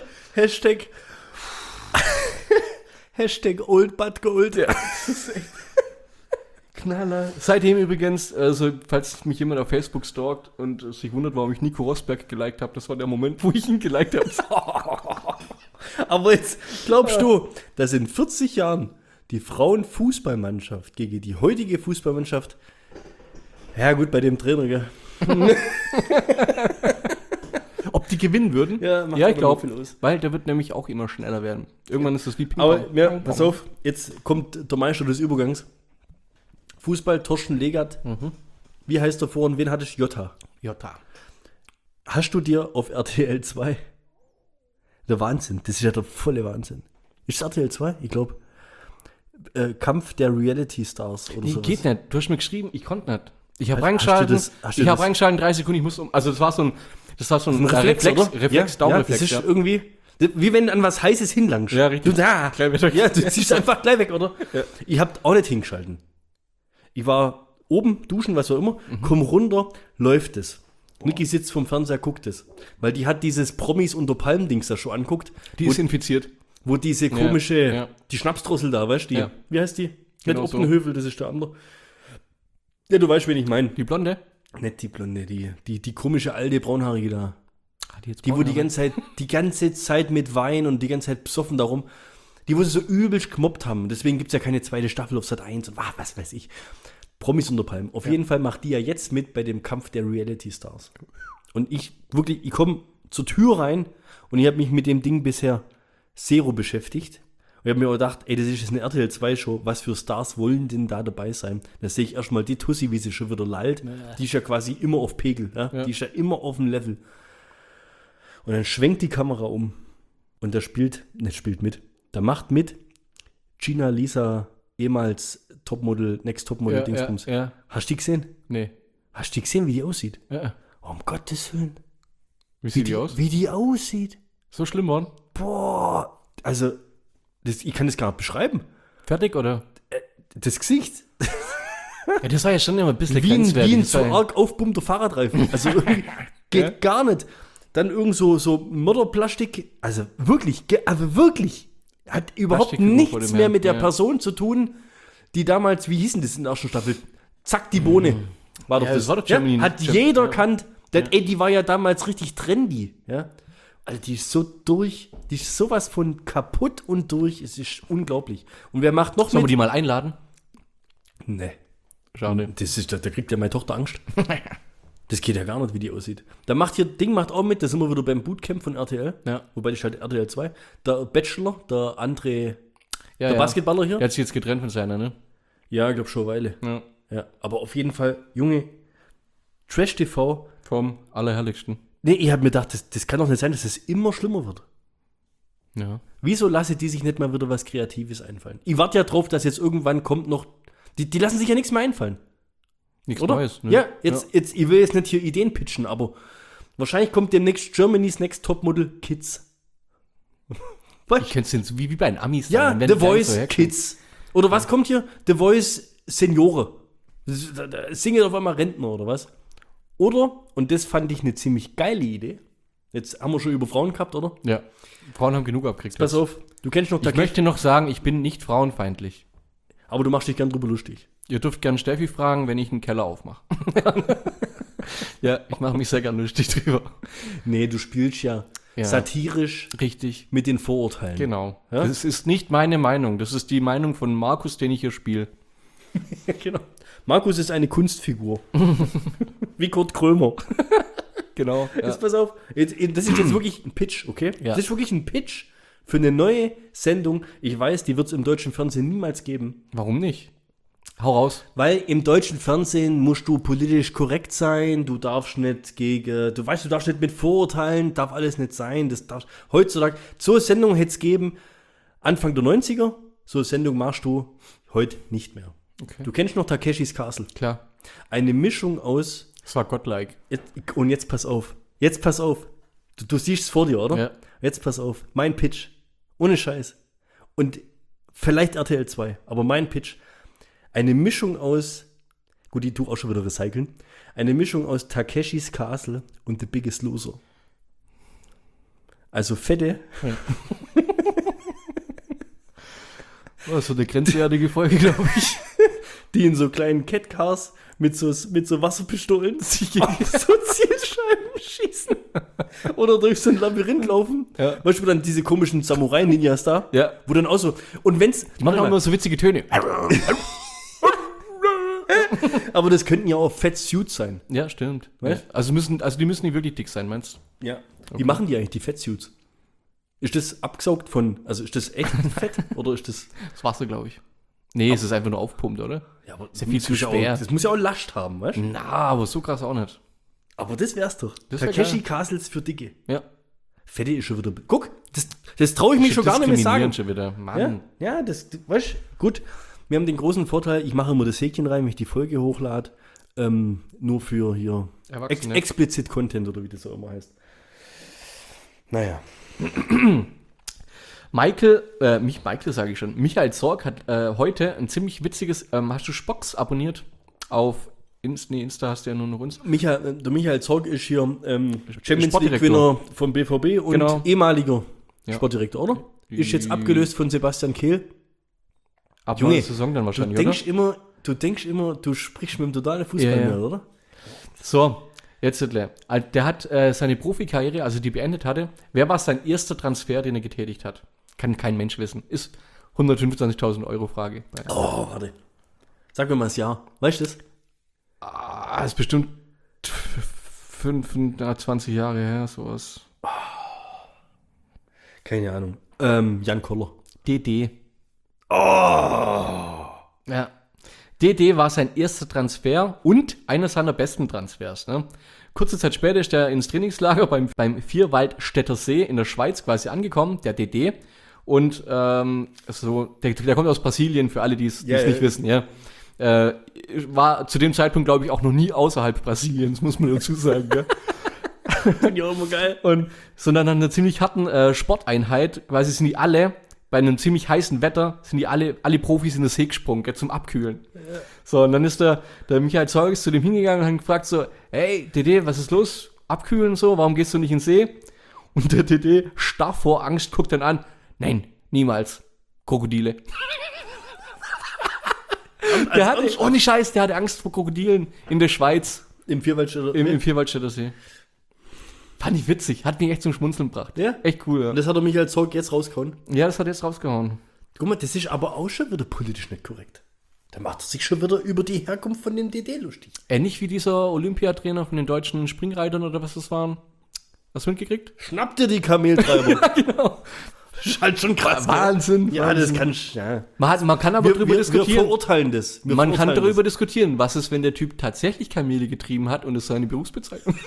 Hashtag Old But Gold. Ja. Das ist echt Knaller. Seitdem übrigens, also falls mich jemand auf Facebook stalkt und sich wundert, warum ich Nico Rosberg geliked habe, das war der Moment, wo ich ihn geliked habe. Aber jetzt glaubst du, dass in 40 Jahren die Frauenfußballmannschaft gegen die heutige Fußballmannschaft, ja gut, bei dem Trainer, gell? Ob die gewinnen würden? Ja, ich glaube, weil der wird nämlich auch immer schneller werden. Irgendwann ist das wie Ping-Pong. Aber ja, pass auf, jetzt kommt der Meister des Übergangs. Fußball, Torsten Legert. Wie heißt der vor und wen hattest du? Jota. Hast du dir auf RTL 2? Der Wahnsinn, das ist ja der volle Wahnsinn. Ist es RTL 2? Ich glaube. Kampf der Reality Stars oder so. Geht nicht. Du hast mir geschrieben, ich konnte nicht. Ich habe reingeschalten, 3 Sekunden, ich muss also das war so ein Reflex, Dauerreflex. Das ist irgendwie, wie wenn du an was Heißes hinlangst. Ja, richtig. Du ziehst einfach gleich weg, oder? Ja. Ich hab auch nicht hingeschalten. Ich war oben, duschen, was auch immer, komm runter, läuft es. Niki sitzt vom Fernseher, guckt es. Weil die hat dieses Promis unter Palm-Dings da schon anguckt. Die ist infiziert. Wo diese komische, die Schnapsdrossel da, weißt du? Wie heißt die? Genau nicht Oppenhövel, das ist der andere. Ja, du weißt, wen ich meine. Die Blonde? Nicht die Blonde, die komische alte Braunhaarige da. Die wo die ganze Zeit mit Wein und die ganze Zeit besoffen darum, die wo sie so übelst gemobbt haben. Deswegen gibt es ja keine zweite Staffel auf Sat.1 und was weiß ich. Promis unter Palmen. Auf jeden Fall macht die ja jetzt mit bei dem Kampf der Reality Stars. Und ich komme zur Tür rein und ich habe mich mit dem Ding bisher zero beschäftigt. Und ich habe mir auch gedacht, ey, das ist jetzt eine RTL 2 Show, was für Stars wollen denn da dabei sein? Da sehe ich erstmal die Tussi, wie sie schon wieder lallt. Die ist ja quasi immer auf Pegel. Ja? Die ist ja immer auf dem Level. Und dann schwenkt die Kamera um und da macht mit Gina Lisa, ehemals Topmodel, Next Topmodel, Dingsbums. Ja. Hast du die gesehen? Nee. Hast du die gesehen, wie die aussieht? Ja. Oh, um Gottes Willen. Wie sieht die aus? Wie die aussieht. So schlimm, Mann. Boah. Also, ich kann das gar nicht beschreiben. Fertig, oder? Das Gesicht. Ja, das war ja schon immer ein bisschen Wie ein so arg aufpumpter Fahrradreifen. Also irgendwie geht gar nicht. Dann irgend so Mörderplastik. Also wirklich. Hat überhaupt nichts mehr mit der Person zu tun, die damals, wie hießen das in der ersten Staffel? Zack, die Bohne. War doch das. War doch Germany. Hat jeder kannt. Ey, die war ja damals richtig trendy. Ja? Also die ist so durch. Die ist sowas von kaputt und durch. Es ist unglaublich. Und wer macht noch Sollen wir die mal einladen? Nee. Schade. Da kriegt ja meine Tochter Angst. Das geht ja gar nicht, wie die aussieht. Ding macht auch mit, da sind wir wieder beim Bootcamp von RTL. Ja. Wobei das ist halt RTL 2. Der Bachelor, der André, der Basketballer hier. Der hat sich jetzt getrennt von seiner, ne? Ja, ich glaube schon eine Weile. Ja. Aber auf jeden Fall, Junge, Trash-TV. Vom Allerherrlichsten. Nee, ich habe mir gedacht, das kann doch nicht sein, dass es immer schlimmer wird. Ja. Wieso lasse die sich nicht mal wieder was Kreatives einfallen? Ich warte ja drauf, dass jetzt irgendwann kommt noch. Die lassen sich ja nichts mehr einfallen. Nichts oder? Neues. Ne? Ja, jetzt, ich will jetzt nicht hier Ideen pitchen, aber Wahrscheinlich kommt demnächst Germany's Next Topmodel Kids. Ich kenn's jetzt wie bei den Amis. Ja, dann, wenn The die gleich Voice so herkommen. Kids. Oder was kommt hier? The Voice Seniore. Da singen auf einmal Rentner oder was? Oder, und das fand ich eine ziemlich geile Idee. Jetzt haben wir schon über Frauen gehabt, oder? Ja, Frauen haben genug abgekriegt. Pass auf, du kennst noch Ich möchte noch sagen, ich bin nicht frauenfeindlich. aber du machst dich gern drüber lustig. Ihr dürft gern Steffi fragen, wenn ich einen Keller aufmache. Ja, ich mache mich sehr gern lustig drüber. Nee, du spielst ja satirisch Richtig. mit den Vorurteilen. Genau. Ja? Das ist nicht meine Meinung. Das ist die Meinung von Markus, den ich hier spiele. Genau. Markus ist eine Kunstfigur. Wie Kurt Krömer. Genau. Ja. Jetzt pass auf, das ist jetzt wirklich ein Pitch, okay? Ja. Das ist wirklich ein Pitch für eine neue Sendung. Ich weiß, die wird es im deutschen Fernsehen niemals geben. Warum nicht? Hau raus. Weil im deutschen Fernsehen musst du politisch korrekt sein, du darfst nicht du darfst nicht mit Vorurteilen, darf alles nicht sein, das darfst, heutzutage, so eine Sendung hätte es gegeben, Anfang der 90er, so eine Sendung machst du heute nicht mehr. Okay. Du kennst noch Takeshis Castle. Klar. Eine Mischung aus, Das war godlike. und jetzt pass auf, du siehst es vor dir, oder? Ja. Jetzt pass auf, mein Pitch, ohne Scheiß, und vielleicht RTL 2, aber mein Pitch, eine Mischung aus, gut, die tu auch schon wieder recyceln, eine Mischung aus Takeshis Castle und The Biggest Loser. Also Fette, Das wird eine grenzwertige Folge, glaube ich. die in so kleinen Catcars mit so Wasserpistolen sich gegen so Zielscheiben schießen. Oder durch so ein Labyrinth laufen. Ja. Weißt du, dann diese komischen Samurai-Ninjas da, Ja. wo dann auch so, und wenn's, Die machen auch immer so witzige Töne. aber das könnten ja auch Fat Suits sein. Ja, stimmt. Weißt? Ja. Also die müssen nicht wirklich dick sein, meinst du? Ja. Wie machen die eigentlich, die Fat Suits? Ist das abgesaugt also ist das echt Fett oder ist das... Das Wasser, glaube ich. Nee, es ist einfach nur aufpumpt, oder? Ja, aber Ist ja viel zu schwer. Das muss ja auch Last haben, weißt du? Na, aber so krass auch nicht. Aber das wär's doch. Das wär Takeshi geil. Castles für Dicke. Ja. Fette ist schon wieder... Guck, das traue ich mich schon gar nicht mehr sagen. Schon wieder. Mann. Ja, das, weißt du, gut. Wir haben den großen Vorteil, ich mache immer das Häkchen rein, wenn ich die Folge hochlade. Nur für hier Erwachsene. explicit Content oder wie das auch immer heißt. Naja. Michael sage ich schon. Michael Zorg hat heute ein ziemlich witziges, hast du Spocks abonniert? Auf Insta hast du ja nur noch uns. Der Michael Zorg ist hier Champions League Sportdirektor. Gewinner vom BVB und Genau. ehemaliger Ja. Sportdirektor, oder? Ist jetzt abgelöst von Sebastian Kehl. Ab Junge, der Saison dann Du wahrscheinlich, denkst immer, du sprichst mit dem totalen Fußball Ja. mehr, oder? So, jetzt der hat seine Profikarriere, also die beendet hatte. Wer war sein erster Transfer, den er getätigt hat? Kann kein Mensch wissen. Ist 125.000 Euro Frage. Oh, warte. Sag mir mal das Jahr. Weißt du das? Ist bestimmt 25 Jahre her, sowas. Keine Ahnung. Jan Koller. DD. Ja. DD war sein erster Transfer und einer seiner besten Transfers. Ne? Kurze Zeit später ist er ins Trainingslager beim Vierwaldstätter See in der Schweiz quasi angekommen, der DD. Und der kommt aus Brasilien, für alle, die es nicht wissen. Ja. War zu dem Zeitpunkt, glaube ich, auch noch nie außerhalb Brasiliens, muss man dazu sagen. Ja. Ja, immer geil. Und sondern an einer ziemlich harten Sporteinheit, quasi sind die alle, bei einem ziemlich heißen Wetter, sind die alle Profis in das See gesprungen, zum Abkühlen. Ja. So, und dann ist der Michael Zorg zu dem hingegangen und hat gefragt so, hey, DD, was ist los? Abkühlen und so, warum gehst du nicht in den See? Und der DD, starr vor Angst, guckt dann an, nein, niemals, Krokodile. Ohne Scheiß, der hatte Angst vor Krokodilen in der Schweiz. Im Vierwaldstätter. Im Vierwaldstätter See. Fand ich witzig, hat mich echt zum Schmunzeln gebracht. Ja? Echt cool, ja. Und das hat er Michael Zorg jetzt rausgehauen. Ja, das hat er jetzt rausgehauen. Guck mal, das ist aber auch schon wieder politisch nicht korrekt. Da macht er sich schon wieder über die Herkunft von dem DD lustig. Ähnlich wie dieser Olympiatrainer von den deutschen Springreitern oder was das waren. Hast du mitgekriegt? Schnapp dir die Kameltreiber. Ja, genau. Das ist halt schon krass. Wahnsinn. Ja, Wahnsinn. das kannst du. Ja. Man kann aber darüber Wir diskutieren. verurteilen das. Man kann darüber diskutieren, was ist, wenn der Typ tatsächlich Kamele getrieben hat und es seine Berufsbezeichnung.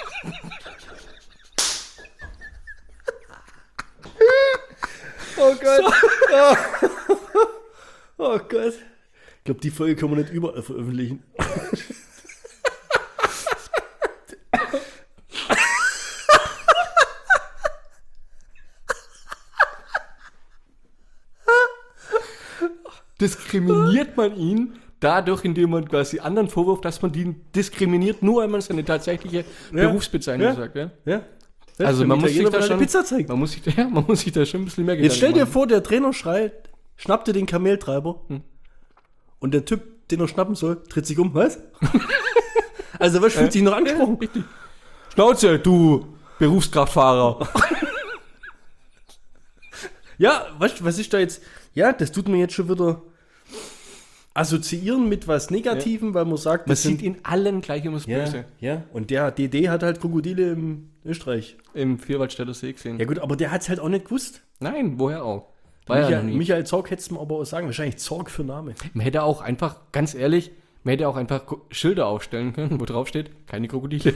Oh Gott. Oh Gott. Ich glaube, die Folge können wir nicht überall veröffentlichen. diskriminiert man ihn dadurch, indem man quasi anderen vorwirft, dass man ihn diskriminiert, nur weil man seine tatsächliche Berufsbezeichnung sagt. Ja? Ja. Also man muss sich da schon Pizza zeigen. man muss sich da schon ein bisschen mehr Jetzt stell dir machen. vor, der Trainer schnappt dir den Kameltreiber und der Typ, den er schnappen soll, dreht sich um. Was? Also was fühlt sich noch angesprochen? Richtig. Schnauze, du Berufskraftfahrer. Ja, was ist da jetzt? Ja, das tut mir jetzt schon wieder assoziieren mit was Negativem, weil man sagt, Man das sieht in allen gleich immer das Böse. ja. Und der DD hat halt Krokodile im Österreich. Im Vierwaldstätter See gesehen. Ja gut, aber der hat es halt auch nicht gewusst. Nein, woher auch? War ja noch nie. Michael Zorg hätte es mir aber auch sagen, wahrscheinlich Zorg für Name. Man hätte auch einfach, ganz ehrlich, Schilder aufstellen können, wo drauf steht, keine Krokodile.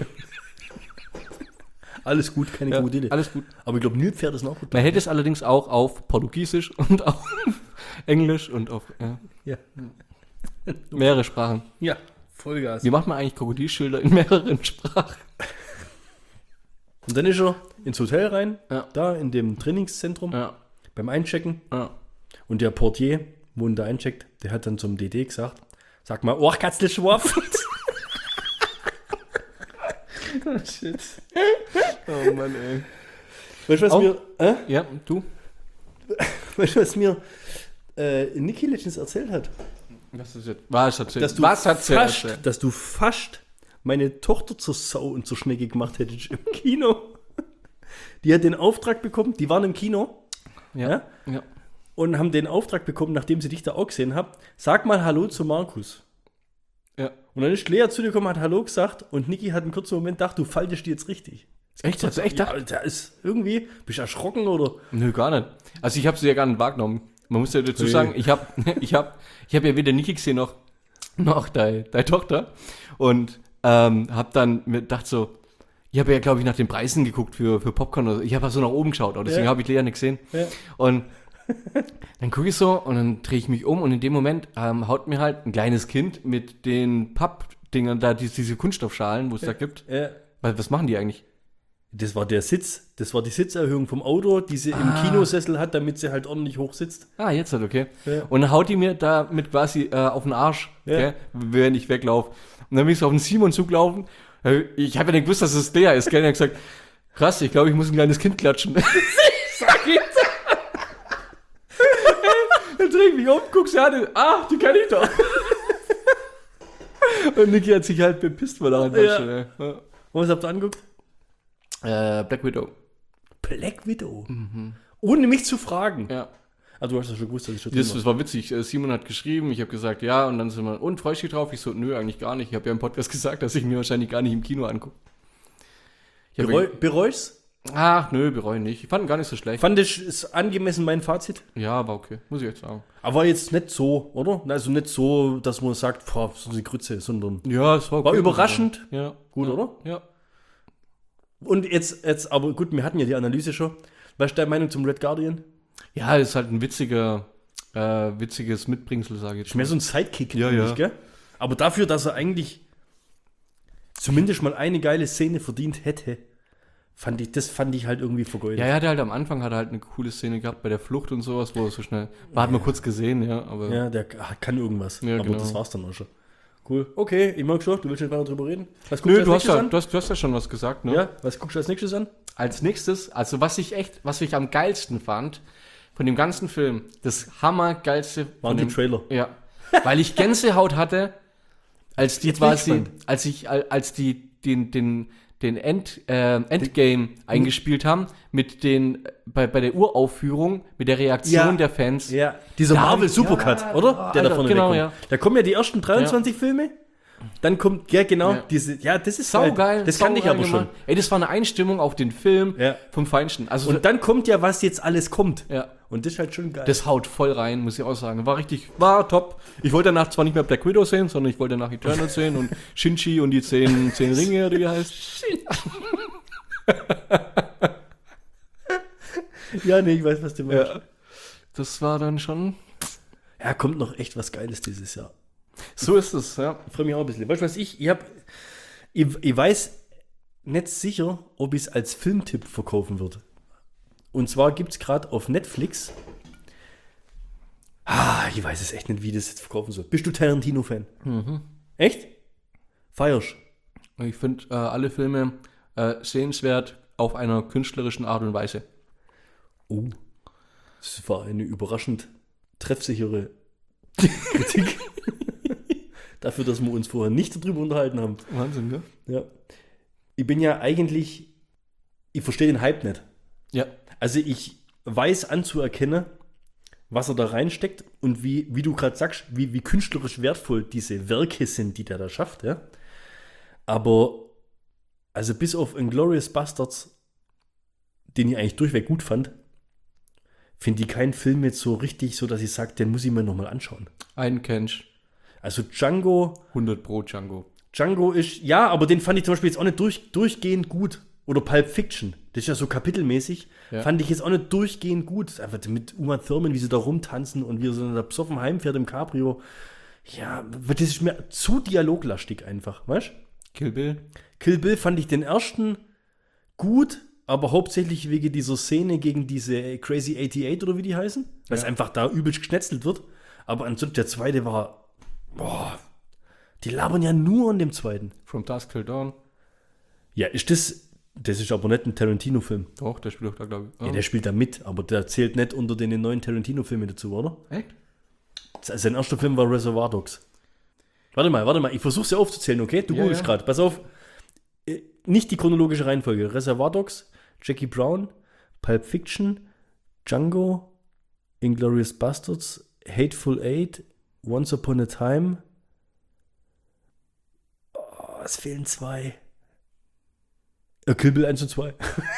Alles gut, keine Krokodile. Alles gut. Aber ich glaube, Nilpferd ist noch gut. Man hätte es allerdings auch auf Portugiesisch und auf Englisch und auf Ja. mehrere Sprachen. Ja, Vollgas. Wie macht man eigentlich Krokodilschilder in mehreren Sprachen? Und dann ist er ins Hotel rein, Ja. da in dem Trainingszentrum, Ja. beim Einchecken. Ja. Und der Portier, wo ihn da eincheckt, der hat dann zum DD gesagt, sag mal, oh, Katzelschwurf. Oh, shit. Oh Mann, ey. Weißt du, was Ja, du? Niki letztens erzählt hat? Was ist jetzt? Was hat sie Dass erzählt? dass du fast meine Tochter zur Sau und zur Schnecke gemacht hättest im Kino. Die hat den Auftrag bekommen, die waren im Kino Ja. und haben den Auftrag bekommen, nachdem sie dich da auch gesehen haben, sag mal Hallo zu Markus. Ja. Und dann ist Lea zu dir gekommen, hat Hallo gesagt und Niki hat einen kurzen Moment gedacht, du faltest die jetzt richtig. Echt? Hast du echt Ja, da ist irgendwie, bist du erschrocken oder? Nö, gar nicht. Also ich habe sie ja gar nicht wahrgenommen. Man muss ja dazu Hey. sagen, ich hab ja weder Niki gesehen noch deine Tochter. Und habe dann mir gedacht so, ich habe ja, glaube ich, nach den Preisen geguckt für Popcorn. Oder so. Ich habe ja so nach oben geschaut, aber deswegen habe ich Lea nicht gesehen. Ja. Und dann gucke ich so und dann drehe ich mich um und in dem Moment haut mir halt ein kleines Kind mit den Pappdingern da, diese Kunststoffschalen, wo es da gibt. Was machen die eigentlich? Das war der Sitz, das war die Sitzerhöhung vom Auto, die sie im Kinosessel hat, damit sie halt ordentlich hoch sitzt. Ah, jetzt halt, okay. Ja. Und dann haut die mir da mit quasi auf den Arsch, Ja. während ich weglaufe. Und dann bin ich so auf den Simon zugelaufen. Ich habe ja nicht gewusst, dass es der ist. Gell? Und er hat gesagt, krass, ich glaube, ich muss ein kleines Kind klatschen. Sag ich. Dann drehe ich mich um, guck sie an, die kenne ich doch. Und Niki hat sich halt bepisst, weil er einfach Ja. schon, Und was habt ihr angeguckt? Black Widow. Black Widow. Ohne mich zu fragen. Ja. Also du hast ja schon gewusst, dass ich schon drin Das war witzig. Simon hat geschrieben, ich habe gesagt, ja, und dann sind wir, und freust du dich drauf? Ich so, nö, eigentlich gar nicht. Ich habe ja im Podcast gesagt, dass ich mir wahrscheinlich gar nicht im Kino angucke. Bereust? Ach, nö, bereue nicht. Ich fand ihn gar nicht so schlecht. Fand ich ist angemessen mein Fazit. Ja, war okay, muss ich jetzt sagen. Aber jetzt nicht so, oder? Also nicht so, dass man sagt, boah, so eine Grütze, sondern Ja, es war okay. war überraschend. Ja. Gut, ja. oder? Ja. Und jetzt, aber gut, wir hatten ja die Analyse schon. Was ist deine Meinung zum Red Guardian? Ja, ist halt ein witziges Mitbringsel, sage ich Ist mehr so ein Sidekick, Ja, nämlich, ja. gell? Aber dafür, dass er eigentlich zumindest mal eine geile Szene verdient hätte, fand ich halt irgendwie vergeudet. Ja, er hatte halt am Anfang halt eine coole Szene gehabt bei der Flucht und sowas, wo er so schnell, hat man kurz gesehen, ja, aber Ja, der kann irgendwas. Ja, aber genau. das war's dann auch schon. Cool. Okay, ich mag schon. Du willst nicht weiter drüber reden? Was guckst Nö, als du hast nächstes ja schon was gesagt, ne? Ja, was guckst du als nächstes an? Als nächstes, also was ich am geilsten fand von dem ganzen Film, das hammergeilste Waren von die dem Trailer. Ja, weil ich Gänsehaut hatte, als die Jetzt bin ich quasi, gespannt. als die den Endgame eingespielt haben mit bei der Uraufführung mit der Reaktion Ja. der Fans. Ja, dieser Ja, Marvel ja, Supercut, oder? Der da Alter, vorne genau, wegkommt. ja. Da kommen ja die ersten 23 Filme. Dann kommt, ja genau, Ja. das ist Saugeil. Das kann ich aber schon. gemacht. Ey, das war eine Einstimmung auf den Film Ja. vom Feinsten. Also Und dann kommt ja, was jetzt alles kommt. ja. Und das ist halt schon geil. Das haut voll rein, muss ich auch sagen. War top. Ich wollte danach zwar nicht mehr Black Widow sehen, sondern ich wollte danach Eternal sehen und Shinji und die 10 Ringe, oder wie heißt. ja, nee, ich weiß, was du meinst. Ja. Das war dann schon. Ja, kommt noch echt was Geiles dieses Jahr. So ist es, ja. Ich freue mich auch ein bisschen. Weißt du, was ich weiß nicht sicher, ob ich es als Filmtipp verkaufen würde. Und zwar gibt es gerade auf Netflix. Ich weiß es echt nicht, wie das jetzt verkaufen soll. Bist du Tarantino-Fan? Echt? Feierst? Ich finde alle Filme sehenswert auf einer künstlerischen Art und Weise. Oh, das war eine überraschend treffsichere Kritik. Dafür, dass wir uns vorher nicht darüber unterhalten haben. Wahnsinn, ne? Ja. Ich bin ja eigentlich, ich verstehe den Hype nicht. Ja. Also ich weiß anzuerkennen, was er da reinsteckt und wie du gerade sagst, wie künstlerisch wertvoll diese Werke sind, die der da schafft. Ja? Aber also bis auf Inglourious Basterds, den ich eigentlich durchweg gut fand, finde ich keinen Film jetzt so richtig, so dass ich sage, den muss ich mir nochmal anschauen. Einen kennst. Also Django 100 Pro Django. Django ist, ja, aber den fand ich zum Beispiel jetzt auch nicht durchgehend gut. Oder Pulp Fiction, das ist ja so kapitelmäßig, fand ich jetzt auch nicht durchgehend gut. Einfach mit Uma Thurman, wie sie da rumtanzen und wie er so da besoffen heimfährt im Cabrio. Ja, das ist mir zu dialoglastig einfach, weißt du? Kill Bill. Kill Bill fand ich den ersten gut, aber hauptsächlich wegen dieser Szene gegen diese Crazy 88 oder wie die heißen, weil es einfach da übelst geschnetzelt wird. Aber ansonsten der zweite war, die labern ja nur an dem zweiten. From Dusk Till Dawn. Ja, ist das ist aber nicht ein Tarantino-Film. Doch, der spielt doch da, glaube ich. Ja, der spielt da mit, aber der zählt nicht unter den neuen Tarantino-Filmen dazu, oder? Echt? Sein erster Film war Reservoir Dogs. Warte mal, ich versuch's ja aufzuzählen, okay? Du googelst gerade, pass auf. Nicht die chronologische Reihenfolge. Reservoir Dogs, Jackie Brown, Pulp Fiction, Django, Inglourious Basterds, Hateful Eight, Once Upon a Time. Es fehlen 2. Kill Bill 1 und 2.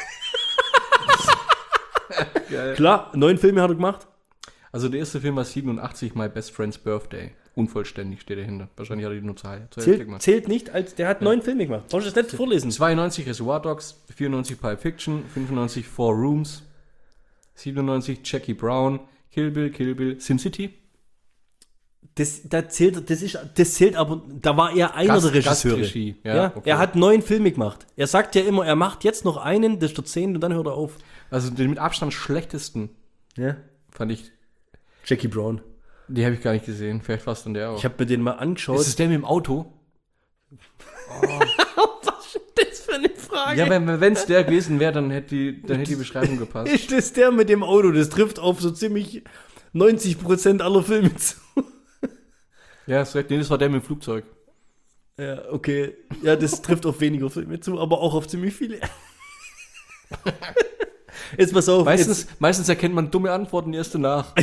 Klar, 9 Filme hat er gemacht. Also der erste Film war 87, My Best Friend's Birthday. Unvollständig steht dahinter. Wahrscheinlich hat er die nur zur Hälfte gemacht. Zählt nicht, als der hat 9 Filme gemacht. Brauchst du das nicht vorlesen? 92 Reservoir Dogs, 94 Pulp Fiction, 95 Four Rooms, 97 Jackie Brown, Kill Bill, Sin City. Das zählt aber, da war er einer der Regisseure. Gastregie, ja, okay. Er hat 9 Filme gemacht. Er sagt ja immer, er macht jetzt noch einen, das ist der 10. und dann hört er auf. Also den mit Abstand schlechtesten fand ich. Jackie Brown. Die habe ich gar nicht gesehen. Vielleicht war es dann der auch. Ich habe mir den mal angeschaut. Ist es der mit dem Auto? Was ist das für eine Frage? Ja, wenn es der gewesen wäre, dann hätte die Beschreibung gepasst. Ist das der mit dem Auto? Das trifft auf so ziemlich 90% aller Filme zu. Ja, das war der mit dem Flugzeug. Ja, okay. Ja, das trifft auf weniger Filme zu, aber auch auf ziemlich viele. Jetzt pass auf. Meistens erkennt man dumme Antworten erst danach.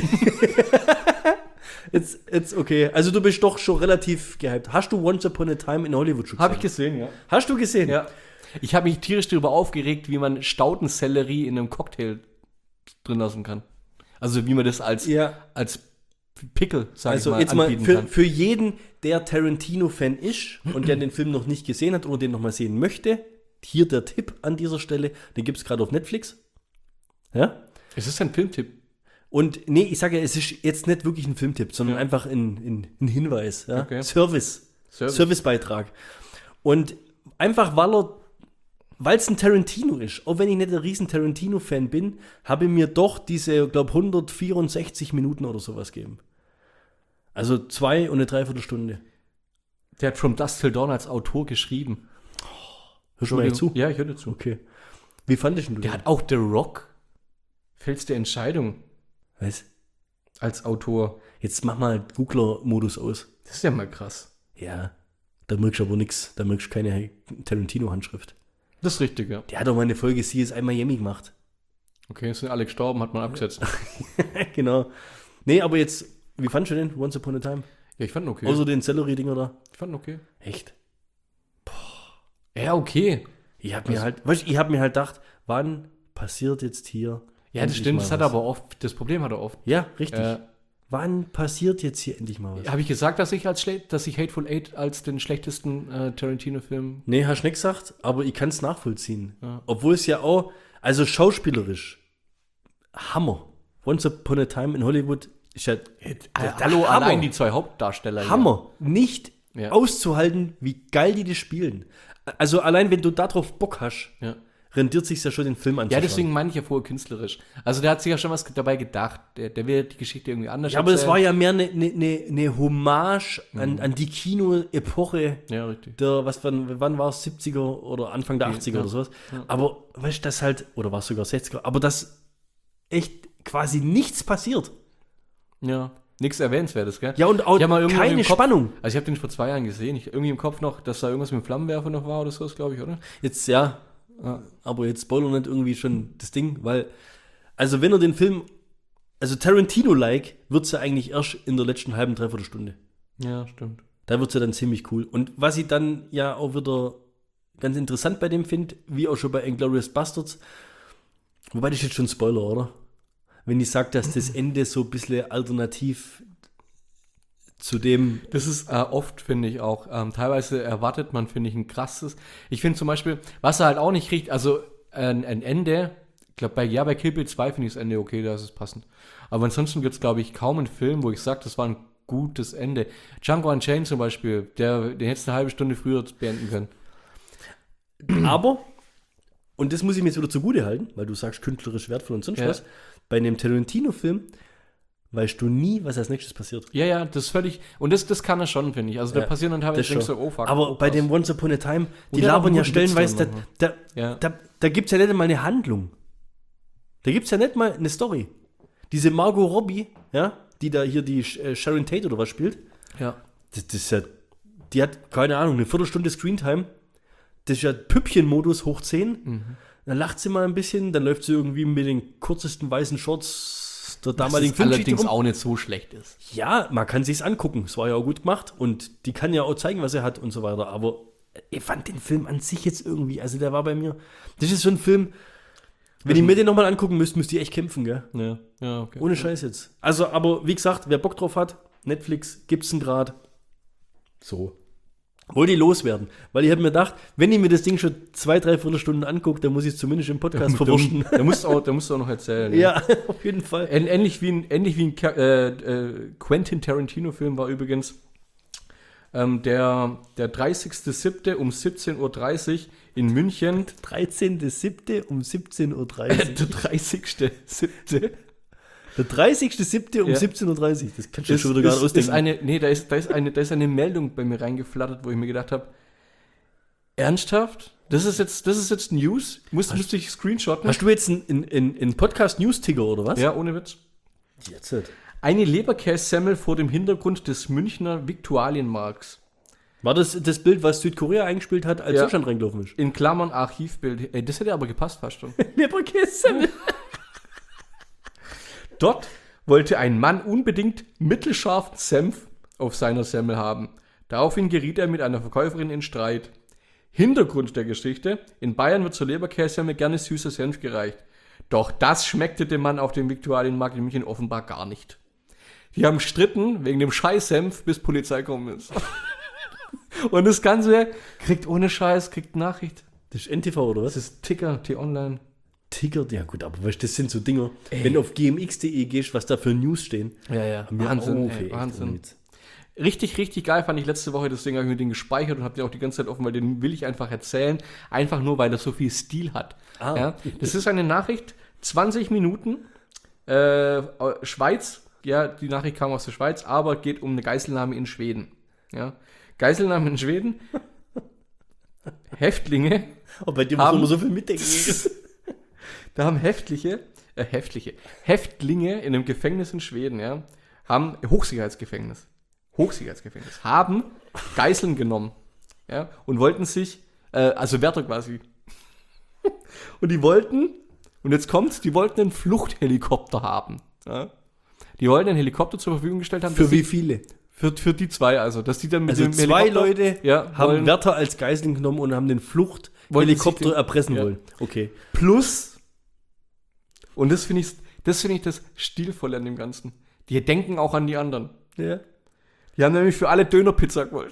Jetzt, okay. Also du bist doch schon relativ gehypt. Hast du Once Upon a Time in Hollywood schon gesehen? Habe ich gesehen, ja. Hast du gesehen? Ja. Ich habe mich tierisch darüber aufgeregt, wie man Staudensellerie in einem Cocktail drin lassen kann. Also wie man das als Pickel, sag ich mal, jetzt anbieten mal kann. für jeden, der Tarantino-Fan ist und der den Film noch nicht gesehen hat oder den noch mal sehen möchte, hier der Tipp an dieser Stelle, den gibt es gerade auf Netflix. Ja? Ist das ein Filmtipp? Und nee, ich sage ja, es ist jetzt nicht wirklich ein Filmtipp, sondern einfach ein Hinweis. Ja? Okay. Servicebeitrag. Und einfach, weil es ein Tarantino ist, auch wenn ich nicht ein riesen Tarantino-Fan bin, habe ich mir doch diese, glaube 164 Minuten oder sowas gegeben. Also 2 und eine Dreiviertelstunde. Der hat From Dusk Till Dawn als Autor geschrieben. Hörst du mal zu? Ja, ich höre dir zu. Okay. Wie fandest du den? Der hat auch The Rock fällst der Entscheidung Was? als Autor. Jetzt mach mal Googler-Modus aus. Das ist ja mal krass. Ja, da merkst du aber nichts. Da merkst du keine Tarantino-Handschrift. Das ist richtig, ja. Der hat doch mal eine Folge CSI Miami gemacht. Okay, sind alle gestorben, hat man abgesetzt. Genau. Nee, aber jetzt, wie fandest du den Once Upon a Time? Ja, ich fand ihn okay. Außer den Celery-Dinger da? Ich fand ihn okay. Echt? Ja, okay. Ich hab mir halt gedacht, wann passiert jetzt hier Ja, das endlich stimmt, mal das hat was? er aber oft, das Problem hat er oft. Ja, richtig. Wann passiert jetzt hier endlich mal was? Habe ich gesagt, dass ich Hateful Eight als den schlechtesten Tarantino-Film... Nee, hast du nicht gesagt, aber ich kann es nachvollziehen. Ja. Obwohl es ja auch, also schauspielerisch, Hammer. Once Upon a Time in Hollywood ist ja Hallo, allein die 2 Hauptdarsteller. Hammer. Nicht Ja. auszuhalten, wie geil die das spielen. Also allein, wenn du darauf Bock hast, Ja. rendiert sich ja schon, den Film Ja, anzuschauen. deswegen meine ich ja vorher künstlerisch. Also der hat sich ja schon was dabei gedacht. Der will die Geschichte irgendwie anders Ja, aber das erzählen. war ja mehr eine Hommage an die Kino-Epoche Ja, richtig. der, wann war es, 70er oder Anfang der 80er ja. oder sowas. Ja. Aber, weißt du, das halt, oder war es sogar 60er, aber dass echt quasi nichts passiert. Ja, nichts Erwähnenswertes, gell? Ja, und auch Ich hab mal irgendwo keine im Kopf- Spannung. Also ich habe den vor 2 Jahren gesehen. Irgendwie im Kopf noch, dass da irgendwas mit dem Flammenwerfer noch war oder sowas, glaube ich, oder? Jetzt, ja, aber jetzt spoiler nicht irgendwie schon das Ding, weil, also wenn er den Film, also Tarantino-like, wird es ja eigentlich erst in der letzten halben, dreiviertel Stunde. Ja, stimmt. Da wird es ja dann ziemlich cool. Und was ich dann ja auch wieder ganz interessant bei dem finde, wie auch schon bei Inglourious Basterds, wobei das ist jetzt schon Spoiler, oder? Wenn ich sage, dass das Ende so ein bisschen alternativ zu dem. Das ist oft, finde ich auch. Teilweise erwartet man, finde ich, ein krasses. Ich finde zum Beispiel, was er halt auch nicht kriegt, also ein Ende, ich glaube, bei Kill Bill 2 finde ich das Ende okay, da ist es passend. Aber ansonsten gibt es, glaube ich, kaum einen Film, wo ich sage, das war ein gutes Ende. Django Unchained zum Beispiel, den hättest du eine halbe Stunde früher beenden können. Aber, und das muss ich mir jetzt wieder zugute halten, weil du sagst, künstlerisch wertvoll und sonst Ja. was, bei einem Tarantino-Film weißt du nie, was als nächstes passiert. Ja, das ist völlig, und das kann er schon, finde ich. Also da Ja, passieren dann das teilweise denkst schon. du, oh fuck. Aber oh, bei krass. dem Once Upon a Time, die der hat auch labern ja einen guten Witz stellenweise, drin manchmal. Ja. da gibt es ja nicht mal eine Handlung. Da gibt es ja nicht mal eine Story. Diese Margot Robbie, ja, die da hier die Sharon Tate oder was spielt, Ja. das ist ja, die hat, keine Ahnung, eine Viertelstunde Screentime. Das ist ja Püppchen-Modus hoch 10. Dann lacht sie mal ein bisschen, dann läuft sie irgendwie mit den kürzesten weißen Shorts der damaligen Was allerdings Filmschicht rum. auch nicht so schlecht ist. Ja, man kann sich's angucken. Es war ja auch gut gemacht und die kann ja auch zeigen, was er hat und so weiter. Aber ich fand den Film an sich jetzt irgendwie, also der war bei mir. Das ist so ein Film, wenn ich mir den nochmal angucken müsste, müsste ich echt kämpfen, gell? Ja, okay. Ohne Scheiß jetzt. Also, aber wie gesagt, wer Bock drauf hat, Netflix, gibt's einen Grad. So. Wollte ich loswerden. Weil ich habe mir gedacht, wenn ich mir das Ding schon 2-3 Stunden angucke, dann muss ich es zumindest im Podcast verwursten. Da musst du auch noch erzählen. Ja, auf jeden Fall. Ähnlich wie ein Quentin Tarantino-Film war übrigens der 30.07. um 17:30 Uhr in München. 13.07. um 17:30 Uhr. Der 30.07. Der 30.07. um Ja. 17:30 Uhr. Das kannst du schon wieder gar nicht ausdenken. Da ist eine Meldung bei mir reingeflattert, wo ich mir gedacht habe, ernsthaft? Das ist jetzt News? Musste ich screenshotten? Hast du jetzt einen Podcast-News-Ticker oder was? Ja, ohne Witz. Jetzt halt. Eine Leberkässemmel vor dem Hintergrund des Münchner Viktualienmarkts. War das Bild, was Südkorea eingespielt hat, als Ja. Deutschland reingelaufen ist? In Klammern Archivbild. Ey, das hätte aber gepasst fast schon. Leberkäse. Dort wollte ein Mann unbedingt mittelscharfen Senf auf seiner Semmel haben. Daraufhin geriet er mit einer Verkäuferin in Streit. Hintergrund der Geschichte: In Bayern wird zur Leberkässemmel gerne süßer Senf gereicht. Doch das schmeckte dem Mann auf dem Viktualienmarkt in München offenbar gar nicht. Die haben gestritten wegen dem Scheißsenf, bis Polizei gekommen ist. Und das Ganze kriegt Nachricht. Das ist NTV oder was? Das ist Ticker, T-Online. Ticker, ja gut, aber weißt, das sind so Dinger, wenn du auf gmx.de gehst, was da für News stehen. Ja. haben wir Wahnsinn, auch echt Wahnsinn. ohne Witz. Richtig geil fand ich letzte Woche, deswegen habe ich mir den gespeichert und habe den auch die ganze Zeit offen, weil den will ich einfach erzählen. Einfach nur, weil er so viel Stil hat. Ah. Ja, das ist eine Nachricht, 20 Minuten, Schweiz, ja, die Nachricht kam aus der Schweiz, aber geht um eine Geiselnahme in Schweden. Ja, Geiselnahme in Schweden, Häftlinge, Aber bei dir muss man immer so viel mitdenken. da haben Häftlinge in einem Gefängnis in Schweden, ja, haben Hochsicherheitsgefängnis, haben Geiseln genommen, ja, und wollten sich, also Wärter quasi, und die wollten, und jetzt kommt's, die wollten einen Fluchthelikopter haben, ja. Die wollten einen Helikopter zur Verfügung gestellt haben. Für wie viele? Für die zwei, also, dass die dann mit Also dem 2 Helikopter, Leute ja, haben wollen- Wärter als Geiseln genommen und haben den Wollten sich Fluchthelikopter den- erpressen ja. wollen. Okay. Plus, und das finde ich das Stilvolle an dem Ganzen. Die denken auch an die anderen. Ja. Die haben nämlich für alle Dönerpizza gewollt.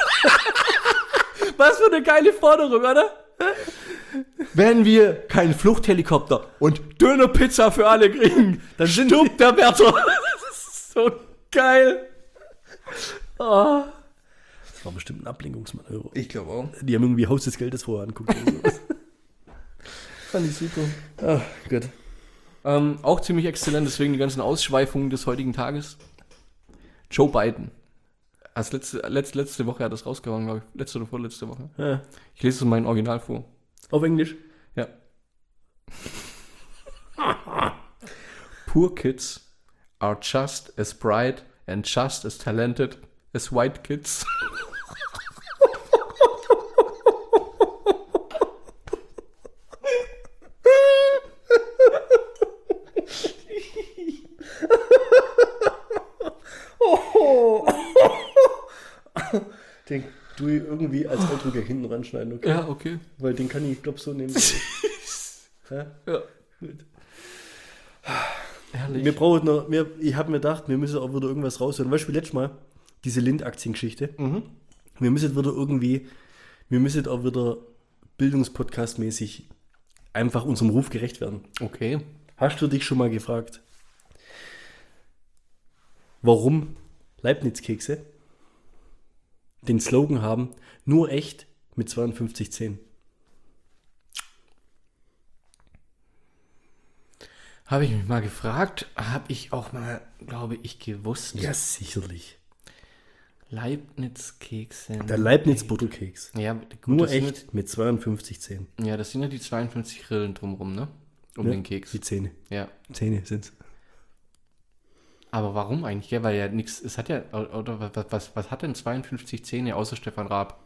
Was für eine geile Forderung, oder? Wenn wir keinen Fluchthelikopter und Dönerpizza für alle kriegen, dann stirbt der Wärter. Das ist so geil. Oh. Das war bestimmt ein Ablenkungsmanöver. Ich glaube auch. Die haben irgendwie Haus des Geldes vorher anguckt. Oder sowas. Fand ich super. Ah, gut. Auch ziemlich exzellent, deswegen die ganzen Ausschweifungen des heutigen Tages. Joe Biden. Als letzte Woche hat das rausgehauen, glaube ich. Letzte oder vorletzte Woche. Ja. Ich lese es in meinem Original vor. Auf Englisch? Ja. Poor kids are just as bright and just as talented as white kids. Den tue ich irgendwie als Outdruck hinten ranschneiden, okay? Ja, okay. Weil den kann ich, glaube so nehmen. Ja? Ja. Gut. Herrlich. Wir brauchen noch, ich habe mir gedacht, wir müssen auch wieder irgendwas raushören. Weißt du, wie letztes Mal, diese Lind-Aktien-Geschichte. Wir müssen auch wieder Bildungspodcast-mäßig einfach unserem Ruf gerecht werden. Okay. Hast du dich schon mal gefragt, warum Leibniz-Kekse den Slogan haben, nur echt mit 52 Zähnen? Habe ich mich mal gefragt, habe ich auch mal, glaube ich, gewusst. Ja, sicherlich. Leibniz-Kekse. Der Leibniz-Butterkeks. Ja, gut, Nur das sind echt mit 52 Zähnen. Ja, das sind ja die 52 Rillen drumrum, ne? Um Ja, den Keks. Die Zähne. Ja. Zähne sind's. Aber warum eigentlich? Ja, weil ja nichts, es hat ja, oder was hat denn 52 Zähne außer Stefan Raab?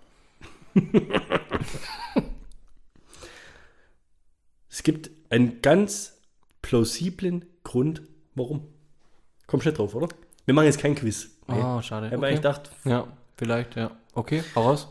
Es gibt einen ganz plausiblen Grund, warum. Kommst du nicht drauf, oder? Wir machen jetzt kein Quiz. Oh, schade. Ich habe eigentlich gedacht, Ja, vielleicht, ja. Okay, hau raus.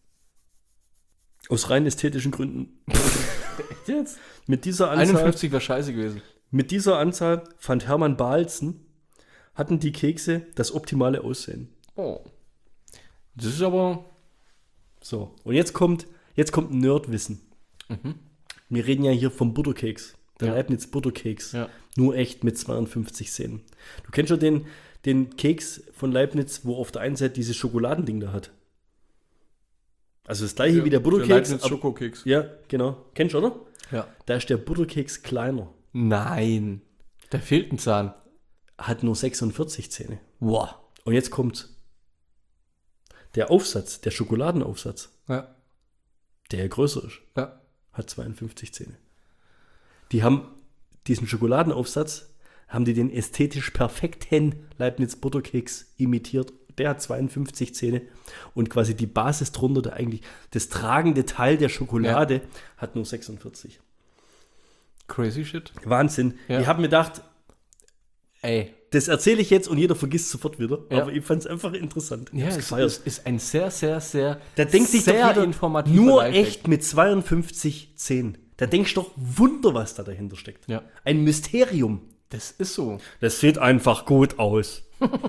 aus rein ästhetischen Gründen. Jetzt? Mit dieser Anzahl, 51 wäre scheiße gewesen. mit dieser Anzahl fand Hermann Balzen, hatten die Kekse das optimale Aussehen. Oh. Das ist aber... So, und jetzt kommt Nerdwissen. Wir reden ja hier vom Butterkeks. Der Ja. Leibniz Butterkeks. Ja. Nur echt mit 52 Zähnen. Du kennst schon den Keks von Leibniz, wo auf der einen Seite dieses Schokoladending da hat. Also das gleiche wie der Butterkeks. Leibniz Schokokeks. Ja, genau. Kennst du, oder? Ja. Da ist der Butterkeks kleiner. Nein. Da fehlt ein Zahn. Hat nur 46 Zähne. Wow. Und jetzt kommt der Aufsatz, der Schokoladenaufsatz, Ja. der größer ist, Ja. hat 52 Zähne. Die haben diesen Schokoladenaufsatz, haben die den ästhetisch perfekten Leibniz Butterkeks imitiert. Der hat 52 Zähne und quasi die Basis drunter, das tragende Teil der Schokolade, hat nur 46. Crazy shit. Wahnsinn. Ja. Ich habe mir gedacht, Ey. das erzähle ich jetzt und jeder vergisst sofort wieder. Ja. Aber ich fand es einfach interessant. Ich Ja, hab's es gefeiert. ist ein sehr, sehr, sehr, Da denkt sich doch sehr jeder, informativer nur Lifehack. echt mit 52 Zähnen. Da denkst du doch, Wunder, was da dahinter steckt. Ja. Ein Mysterium. Das ist so. Das sieht einfach gut aus.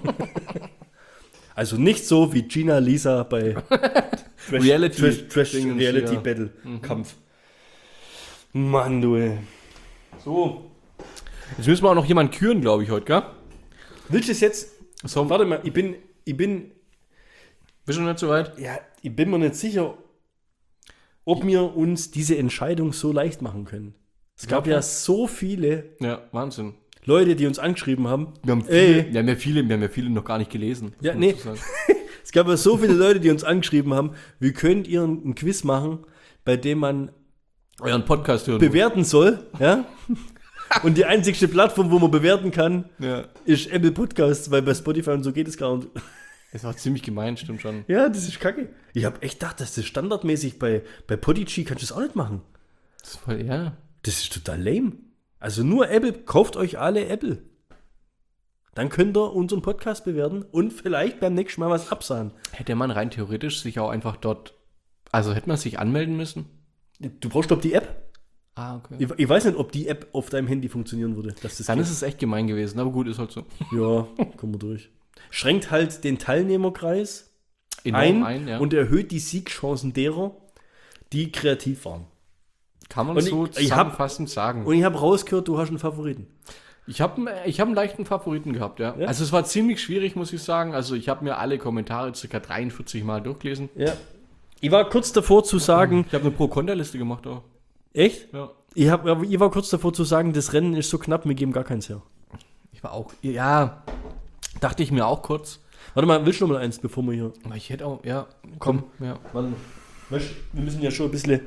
Also nicht so wie Gina Lisa bei Trash Dingens, Reality ja. Battle Kampf. Mann, du ey. So. Jetzt müssen wir auch noch jemanden küren, glaube ich, heute, gell? Willst du es jetzt? So, Warte mal, ich bin, bist du noch nicht so weit? ja, ich bin mir nicht sicher, ob wir uns diese Entscheidung so leicht machen können. Es gab ja so viele Ja, Wahnsinn. Leute, die uns angeschrieben haben. Wir haben viele noch gar nicht gelesen. muss Ja, man nee. dazu sagen. Es gab ja so viele Leute, die uns angeschrieben haben, wie könnt ihr ein Quiz machen, bei dem man Euren Podcast hören. bewerten soll, ja? Und die einzigste Plattform, wo man bewerten kann, Ja. ist Apple Podcasts, weil bei Spotify und so geht es gar nicht. Das war ziemlich gemein, stimmt schon. Ja, das ist kacke. Ich habe echt gedacht, dass das standardmäßig bei Podigy kannst du das auch nicht machen. Das ist voll, ja. Das ist total lame. Also nur Apple, kauft euch alle Apple. Dann könnt ihr unseren Podcast bewerten und vielleicht beim nächsten Mal was absagen. Hätte man rein theoretisch sich auch einfach dort, also hätte man sich anmelden müssen? Du brauchst doch die App. Ah, okay. Ich weiß nicht, ob die App auf deinem Handy funktionieren würde. Dass das Dann geht. ist es echt gemein gewesen, aber gut, ist halt so. Ja, kommen wir durch. Schränkt halt den Teilnehmerkreis Enorm ein ja. und erhöht die Siegchancen derer, die kreativ waren. Kann man und so ich hab- zusammenfassend sagen. Und ich habe rausgehört, du hast einen Favoriten. Ich hab einen leichten Favoriten gehabt, ja. Ja? Also es war ziemlich schwierig, muss ich sagen. Also ich habe mir alle Kommentare ca. 43 Mal durchgelesen. Ja. Ich war kurz davor zu sagen, Ich habe eine Pro-Konter-Liste gemacht auch. echt? Ja. Ich war kurz davor zu sagen, das Rennen ist so knapp, wir geben gar keins her. Ich war auch, ja, dachte ich mir auch kurz. Warte mal, willst du noch mal eins, bevor wir hier... Aber ich hätte auch, ja, komm, ja. Warte mal. Weißt, wir müssen ja schon ein bisschen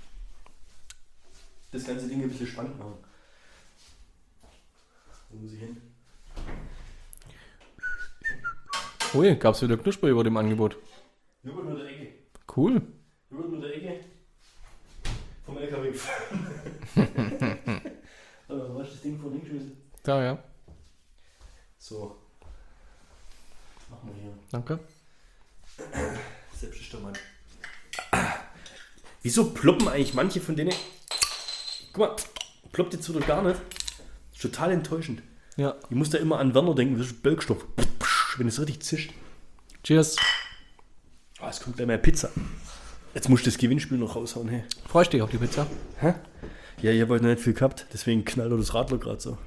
das ganze Ding ein bisschen spannend machen. Wo muss ich hin? Ui, gab's wieder Knusper über dem Angebot. Über nur der Ecke. Cool. Über nur der Ecke. Vom LKW gefahren. Was ist das Ding von links gewesen? Da, ja. So. Machen wir hier. Danke. Selbst ist der Mann. Wieso ploppen eigentlich manche von denen? Guck mal, ploppt jetzt wieder gar nicht. Das ist total enttäuschend. Ja. Ich muss da immer an Werner denken, das ist Bölkstoff. Wenn es richtig zischt. Cheers. Oh, es kommt gleich mehr Pizza. Jetzt musst du das Gewinnspiel noch raushauen, hey. Freust du dich auf die Pizza? Hä? Ja, ich habe heute noch nicht viel gehabt, deswegen knallt er das Radler gerade so.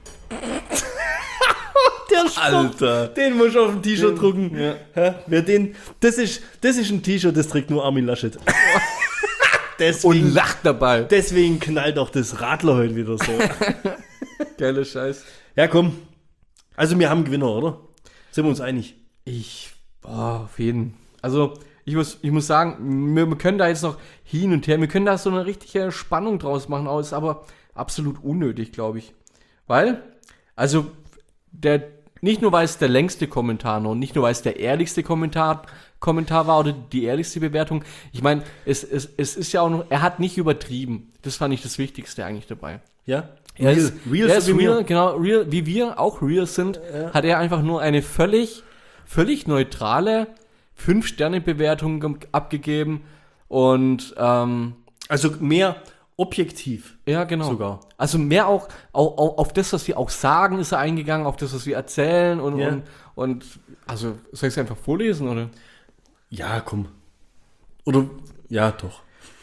Der Spruch, Alter. den musst du auf ein T-Shirt drucken. Ja. Hä? Wer den, das ist ein T-Shirt, das trägt nur Armin Laschet. Und lacht dabei. Deswegen knallt auch das Radler heute wieder so. Geiler Scheiß. Ja, komm. Also wir haben einen Gewinner, oder? Sind wir uns einig? Auf jeden. Also, ich muss sagen, wir können da jetzt noch hin und her, wir können da so eine richtige Spannung draus machen, aber ist aber absolut unnötig, glaube ich. Weil, also, nicht nur weil es der längste Kommentar und nicht nur weil es der ehrlichste Kommentar war oder die ehrlichste Bewertung, ich meine, es ist ja auch noch, er hat nicht übertrieben. Das fand ich das Wichtigste eigentlich dabei. Ja? Er ist so wie real, wir. genau, real, wie wir auch real sind, hat er einfach nur eine völlig neutrale 5-Sterne-Bewertung abgegeben und Also mehr objektiv. ja, genau. Sogar. Also mehr auch auf das, was wir auch sagen, ist er eingegangen, auf das, was wir erzählen und also soll ich es einfach vorlesen, oder? Ja, komm. Oder, ja, doch.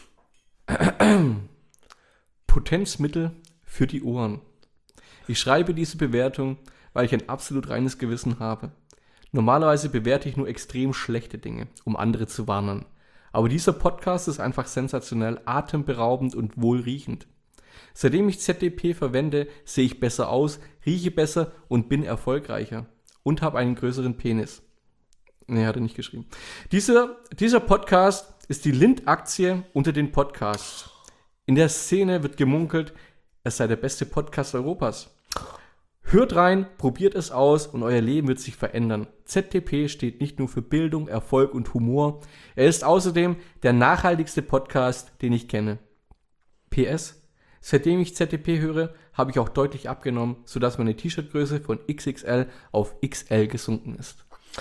Potenzmittel für die Ohren. Ich schreibe diese Bewertung, weil ich ein absolut reines Gewissen habe. Normalerweise bewerte ich nur extrem schlechte Dinge, um andere zu warnen. Aber dieser Podcast ist einfach sensationell, atemberaubend und wohlriechend. Seitdem ich ZDP verwende, sehe ich besser aus, rieche besser und bin erfolgreicher. Und habe einen größeren Penis. Nee, hat er nicht geschrieben. Dieser Podcast ist die Lind-Aktie unter den Podcasts. In der Szene wird gemunkelt, es sei der beste Podcast Europas. Hört rein, probiert es aus und euer Leben wird sich verändern. ZDP steht nicht nur für Bildung, Erfolg und Humor. Er ist außerdem der nachhaltigste Podcast, den ich kenne. PS: Seitdem ich ZDP höre, habe ich auch deutlich abgenommen, sodass meine T-Shirt-Größe von XXL auf XL gesunken ist.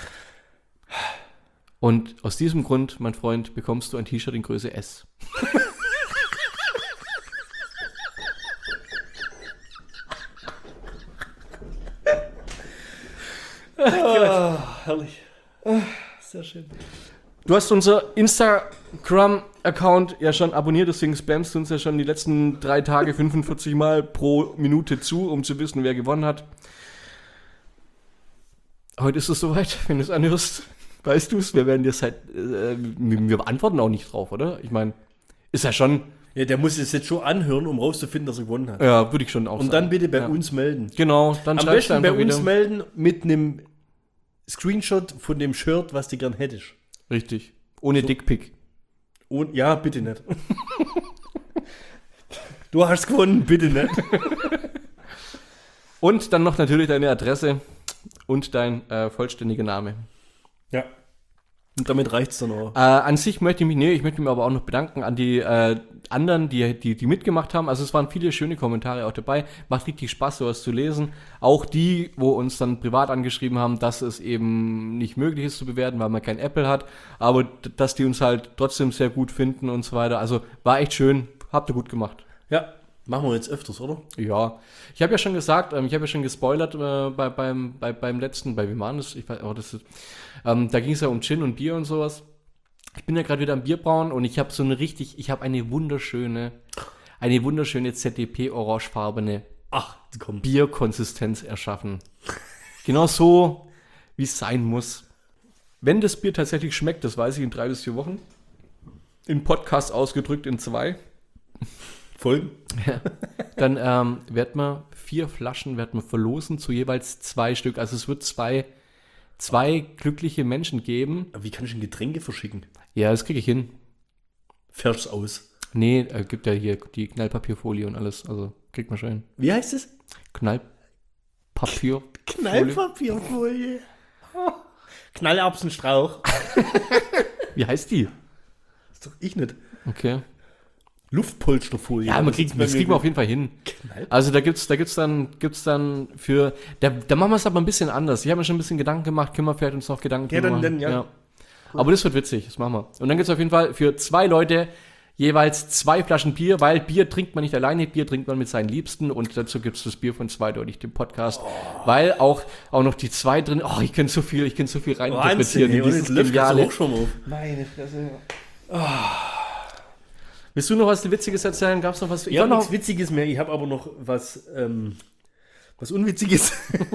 Und aus diesem Grund, mein Freund, bekommst du ein T-Shirt in Größe S. Herrlich. Sehr schön. Du hast unser Instagram-Account ja schon abonniert, deswegen spammst du uns ja schon die letzten 3 Tage 45 Mal pro Minute zu, um zu wissen, wer gewonnen hat. Heute ist es soweit, wenn du es anhörst, weißt du es. Wir werden dir wir antworten auch nicht drauf, oder? Ich meine, ist ja schon... Ja, der muss es jetzt schon anhören, um rauszufinden, dass er gewonnen hat. Ja, würde ich schon auch Und sagen. dann bitte bei uns melden. Genau, dann Am schreibst du besten bei einfach uns wieder. melden mit einem Screenshot von dem Shirt, was du gern hättest. Richtig. Ohne So. Dickpick. Und ja, bitte nicht. Du hast gewonnen, bitte nicht. Und dann noch natürlich deine Adresse und dein vollständiger Name. Ja. Und damit reicht's dann auch. An sich möchte ich mich aber auch noch bedanken an die anderen, die mitgemacht haben. Also es waren viele schöne Kommentare auch dabei. Macht richtig Spaß, sowas zu lesen. Auch die, wo uns dann privat angeschrieben haben, dass es eben nicht möglich ist zu bewerten, weil man kein Apple hat. Aber dass die uns halt trotzdem sehr gut finden und so weiter. Also war echt schön. Habt ihr gut gemacht. Ja, machen wir jetzt öfters, oder? Ja, ich habe ja schon gesagt, ich habe ja schon gespoilert beim letzten, bei wem war das? Ich weiß, da ging es ja um Gin und Bier und sowas. Ich bin ja gerade wieder am Bierbrauen und ich habe eine wunderschöne ZDP-orangefarbene Ach, komm. Bierkonsistenz erschaffen. Genau so, wie es sein muss. Wenn das Bier tatsächlich schmeckt, das weiß ich in 3 bis 4 Wochen. In Podcast ausgedrückt in 2. Folgen. Ja. Dann werden wir 4 Flaschen verlosen zu jeweils 2 Stück. Also es wird zwei glückliche Menschen geben. Aber wie kann ich denn Getränke verschicken? Ja, das kriege ich hin. Fährst aus. Nee, gibt ja hier die Knallpapierfolie und alles. Also kriegt man schon hin. Wie heißt es? Knallpapier. Knallpapierfolie. Oh. Knallerbsenstrauch. Wie heißt die? Das ist doch ich nicht. Okay. Luftpolsterfolie. Ja, das kriegt man auf jeden Fall hin. Also da gibt's dann für, da machen wir es aber ein bisschen anders. Ich habe mir schon ein bisschen Gedanken gemacht, können wir vielleicht uns noch Gedanken Ja, machen. dann, ja. Aber das wird witzig, das machen wir. Und dann gibt's auf jeden Fall für 2 Leute jeweils 2 Flaschen Bier, weil Bier trinkt man nicht alleine, Bier trinkt man mit seinen Liebsten und dazu gibt's das Bier von Zweideutig, dem Podcast. Weil auch noch die 2 drin, ich kann so viel rein Wahnsinn, ey, und jetzt löfft das auch schon auf. Meine Fresse. Willst du noch was Witziges erzählen? Gab's noch was? Ich habe nichts Witziges mehr, ich habe aber noch was Unwitziges.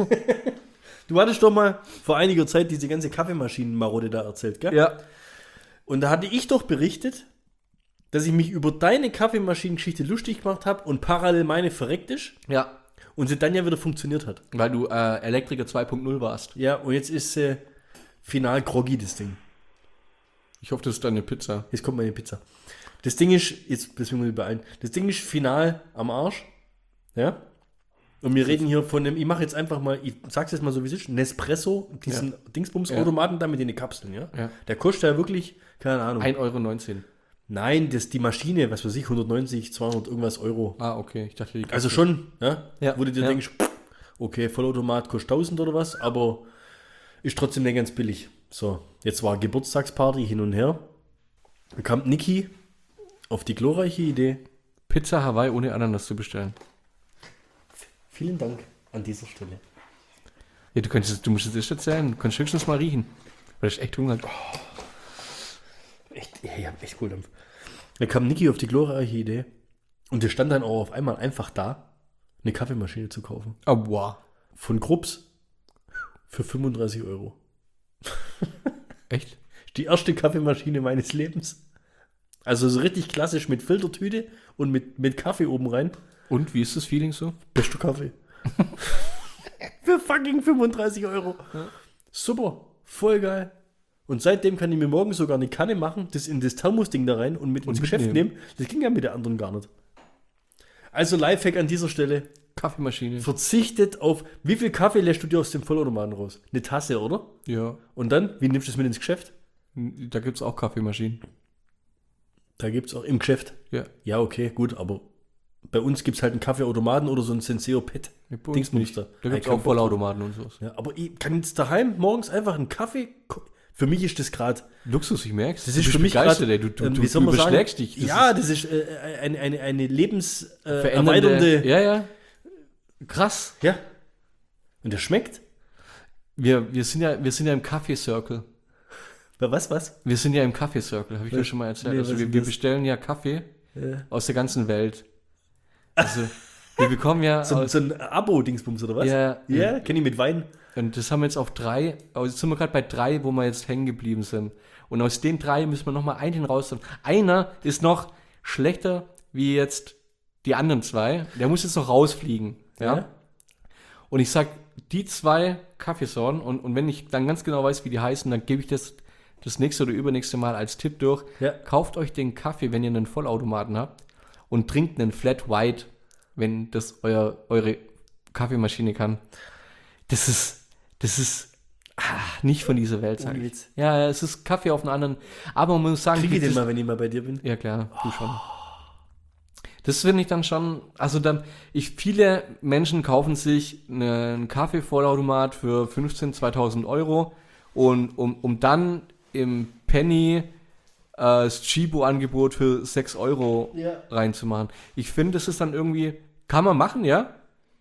Du hattest doch mal vor einiger Zeit diese ganze Kaffeemaschinenmarode da erzählt, gell? Ja. Und da hatte ich doch berichtet, dass ich mich über deine Kaffeemaschinengeschichte lustig gemacht habe und parallel meine verreckt ist Ja. und sie dann ja wieder funktioniert hat. Weil du Elektriker 2.0 warst. Ja, und jetzt ist sie final groggy, das Ding. Ich hoffe, das ist deine Pizza. Jetzt kommt meine Pizza. Das Ding ist, jetzt müssen wir beeilen, das Ding ist final am Arsch. Ja? Und wir reden hier von dem, ich mache jetzt einfach mal, ich sag's jetzt mal so wie es ist, Nespresso, diesen Dingsbums-Automaten da mit den Kapseln, ja? Ja. Der kostet ja wirklich, keine Ahnung. 1,19 €. Nein, die Maschine, was weiß ich, 190, 200 irgendwas Euro. Ah, okay. Ich dachte, Also schon, ja? Ja. Wo du dir Ja. denkst, okay, Vollautomat kostet 1000 oder was, aber ist trotzdem nicht ganz billig. So, jetzt war Geburtstagsparty hin und her. Dann kam Niki auf die glorreiche Idee. Pizza Hawaii ohne Ananas zu bestellen. Vielen Dank an dieser Stelle. Ja, du musst es erst erzählen. Du kannst höchstens mal riechen. Weil ich echt Hunger habe. Echt, ich hab echt Kohldampf. Da kam Niki auf die glorreiche Idee und der stand dann auch auf einmal einfach da, eine Kaffeemaschine zu kaufen. Oh, wow. Von Krups für 35 €. Echt? Die erste Kaffeemaschine meines Lebens. Also so richtig klassisch mit Filtertüte und mit Kaffee oben rein. Und wie ist das Feeling so? Bester Kaffee. Für fucking 35 €. Ja. Super, voll geil. Und seitdem kann ich mir morgen sogar eine Kanne machen, das in das Thermosding da rein und mit ins Geschäft nehmen. Das ging ja mit der anderen gar nicht. Also Lifehack an dieser Stelle. Kaffeemaschine. Verzichtet auf, wie viel Kaffee lässt du dir aus dem Vollautomaten raus? Eine Tasse, oder? Ja. Und dann, wie nimmst du es mit ins Geschäft? Da gibt es auch Kaffeemaschinen. Da gibt es auch im Geschäft. Ja. Ja, okay, gut, aber bei uns gibt es halt einen Kaffeeautomaten oder so ein Senseo Pet. Dingsmuster. Da gibt es auch Vollautomaten und sowas. Ja, aber ich kann jetzt daheim morgens einfach einen Kaffee. Für mich ist das gerade. Luxus, ich merk's. Das ist für mich gerade. Du überschlägst dich. Das ist eine lebenserweiternde. Ja. Krass. Ja. Und der schmeckt. Wir sind ja im Kaffee-Circle. Was? Wir sind ja im Kaffee-Circle, habe ich dir schon mal erzählt. Nee, also wir bestellen ja Kaffee aus der ganzen Welt. Also wir bekommen ja so ein Abo-Dingsbums oder was? Ja, kenne ich mit Wein. Und das haben wir jetzt auf 3, also jetzt sind wir gerade bei 3, wo wir jetzt hängen geblieben sind. Und aus den 3 müssen wir nochmal einen raus. Einer ist noch schlechter wie jetzt die anderen 2. Der muss jetzt noch rausfliegen. Ja? Und ich sag, die 2 Kaffeesorten, und wenn ich dann ganz genau weiß, wie die heißen, dann gebe ich das nächste oder übernächste Mal als Tipp durch. Ja. Kauft euch den Kaffee, wenn ihr einen Vollautomaten habt, und trinkt einen Flat White, wenn das eure Kaffeemaschine kann. Das ist nicht von dieser Welt, sag ich. Ja, es ist Kaffee auf einen anderen. Aber man muss sagen, kriege ich den mal, wenn ich mal bei dir bin? Ja, klar, du schon. Das finde ich dann schon, also viele Menschen kaufen sich einen Kaffee-Vollautomat für 15.000, 2.000 € und um dann im Penny das Chibo-Angebot für 6 € reinzumachen. Ich finde, das ist dann irgendwie, kann man machen, ja?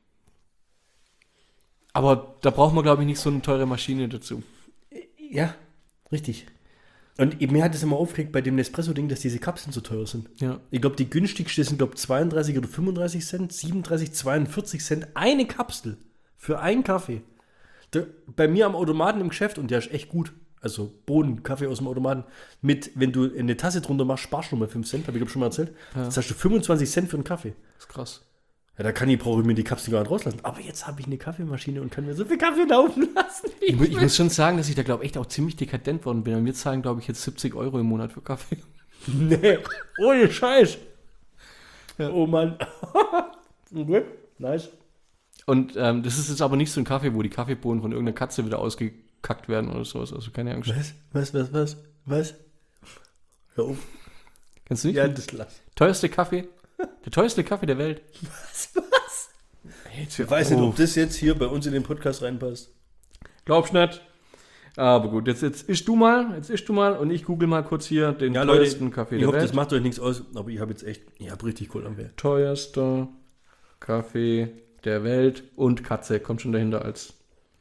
Aber da braucht man, glaube ich, nicht so eine teure Maschine dazu. Ja, richtig. Und mir hat es immer aufgeregt bei dem Nespresso-Ding, dass diese Kapseln so teuer sind. Ja. Ich glaube, die günstigste sind, 32 oder 35 Cent, 37, 42 Cent. Eine Kapsel für einen Kaffee. Bei mir am Automaten im Geschäft, und der ist echt gut. Also Bohnen, Kaffee aus dem Automaten. Wenn du eine Tasse drunter machst, sparst du nur mal 5 Cent, habe ich glaube schon mal erzählt. Ja. Jetzt hast du 25 Cent für einen Kaffee. Das ist krass. Ja, brauche ich mir die Kapsel gar nicht rauslassen. Aber jetzt habe ich eine Kaffeemaschine und kann mir so viel Kaffee laufen lassen. Ich muss schon sagen, dass ich da, glaube ich, echt auch ziemlich dekadent worden bin. Und wir zahlen, glaube ich, jetzt 70 € im Monat für Kaffee. Nee, ohne Scheiß. Ja. Oh Mann. Okay, nice. Und das ist jetzt aber nicht so ein Kaffee, wo die Kaffeebohnen von irgendeiner Katze wieder ausgekackt werden oder sowas. Also keine Angst. Was? Hör auf. Kennst du nicht? Ja, das lass. Teuerste Kaffee? Der teuerste Kaffee der Welt. Was? Ich weiß nicht, ob das jetzt hier bei uns in den Podcast reinpasst. Glaubst nicht. Aber gut, jetzt isch du mal und ich google mal kurz hier den Ja, teuersten Leute, Kaffee ich der hoffe, Welt. das macht euch nichts aus, aber ich habe richtig Kohl am Wehr. Teuerster Kaffee der Welt und Katze kommt schon dahinter als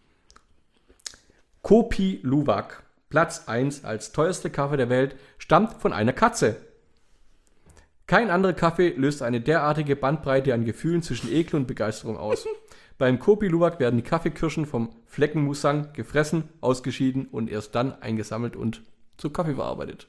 Kopi Luwak. Platz 1 als teuerster Kaffee der Welt stammt von einer Katze. Kein anderer Kaffee löst eine derartige Bandbreite an Gefühlen zwischen Ekel und Begeisterung aus. Beim Kopi Luwak werden die Kaffeekirschen vom Fleckenmusang gefressen, ausgeschieden und erst dann eingesammelt und zu Kaffee verarbeitet.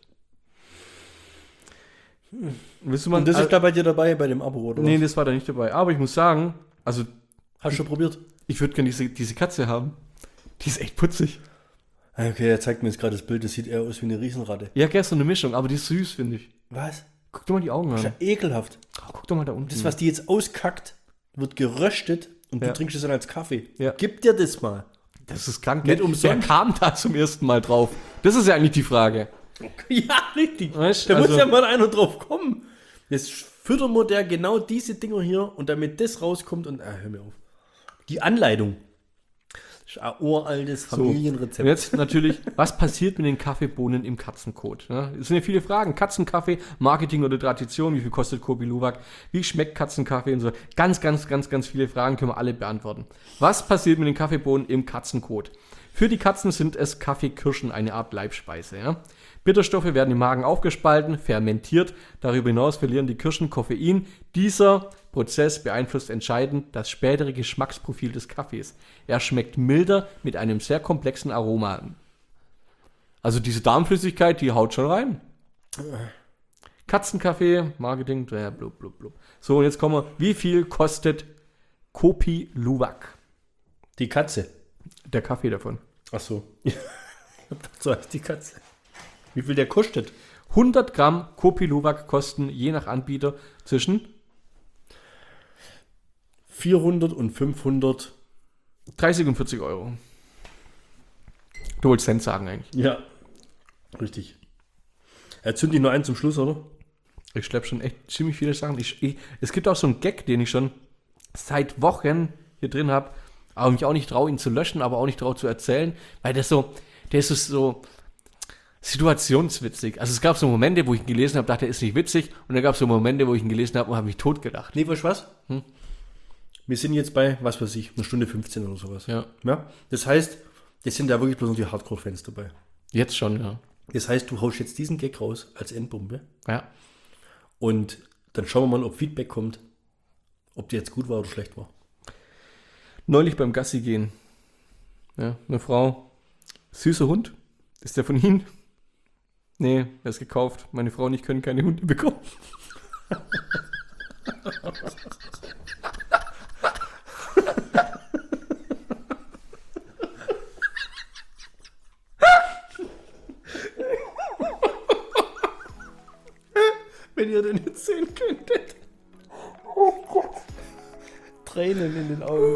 Willst du mal, Und das ist da bei dir dabei, bei dem Abo, oder nee, was? das war da nicht dabei. Aber ich muss sagen, also Hast du schon probiert? ich würde gerne diese Katze haben. Die ist echt putzig. Okay, er zeigt mir jetzt gerade das Bild, das sieht eher aus wie eine Riesenratte. Ja, gestern eine Mischung, aber die ist süß, finde ich. Was? Guck doch mal die Augen Das ist an. ja ekelhaft. Oh, guck doch mal da unten. Das, was die jetzt auskackt, wird geröstet und Ja. du trinkst es dann als Kaffee. Ja. Gib dir das mal. Das ist krank. Nicht Wer umsonst. kam da zum ersten Mal drauf? Das ist ja eigentlich die Frage. Ja, richtig. Weißt, Da also- muss ja mal einer drauf kommen. Jetzt füttern wir der genau diese Dinger hier und damit das rauskommt und hör mir auf. Die Anleitung. Das ist ein uraltes Familienrezept. Und jetzt natürlich, was passiert mit den Kaffeebohnen im Katzenkot? Ja, es sind ja viele Fragen. Katzenkaffee, Marketing oder Tradition, wie viel kostet Kopi Luwak, wie schmeckt Katzenkaffee und so. Ganz viele Fragen können wir alle beantworten. Was passiert mit den Kaffeebohnen im Katzenkot? Für die Katzen sind es Kaffeekirschen, eine Art Leibspeise. Ja? Bitterstoffe werden im Magen aufgespalten, fermentiert. Darüber hinaus verlieren die Kirschen Koffein. Dieser Prozess beeinflusst entscheidend das spätere Geschmacksprofil des Kaffees. Er schmeckt milder mit einem sehr komplexen Aroma. Also diese Darmflüssigkeit, die haut schon rein. Katzenkaffee, Marketing, blub, blub, blub. So, und jetzt kommen wir. Wie viel kostet Kopi Luwak? Die Katze. Der Kaffee davon. Ach so. So heißt die Katze. Wie viel der kostet? 100 Gramm Kopi Luwak kosten je nach Anbieter zwischen 400 und 500. 30 und 40 Euro. Du wolltest Cent sagen eigentlich. Ja. Richtig. Er zündet die nur ein zum Schluss, oder? Ich schleppe schon echt ziemlich viele Sachen. Es gibt auch so einen Gag, den ich schon seit Wochen hier drin habe, aber mich auch nicht traue, ihn zu löschen, aber auch nicht traue zu erzählen, weil der ist so situationswitzig. Also es gab so Momente, wo ich ihn gelesen habe, dachte, er ist nicht witzig, und dann gab es so Momente, wo ich ihn gelesen habe und habe mich totgelacht. Nee, weißt du was? Wir sind jetzt bei, was weiß ich, 1:15 oder sowas. Ja. Das heißt, das sind da wirklich bloß noch die Hardcore-Fans dabei. Jetzt schon, ja. Das heißt, du haust jetzt diesen Gag raus als Endbombe Ja. und dann schauen wir mal, ob Feedback kommt, ob der jetzt gut war oder schlecht war. Neulich beim Gassi gehen. Ja, eine Frau. Süßer Hund. Ist der von Ihnen? Nee, der ist gekauft. Meine Frau und ich können keine Hunde bekommen. Wenn ihr den jetzt sehen könntet. Oh Gott. Tränen in den Augen.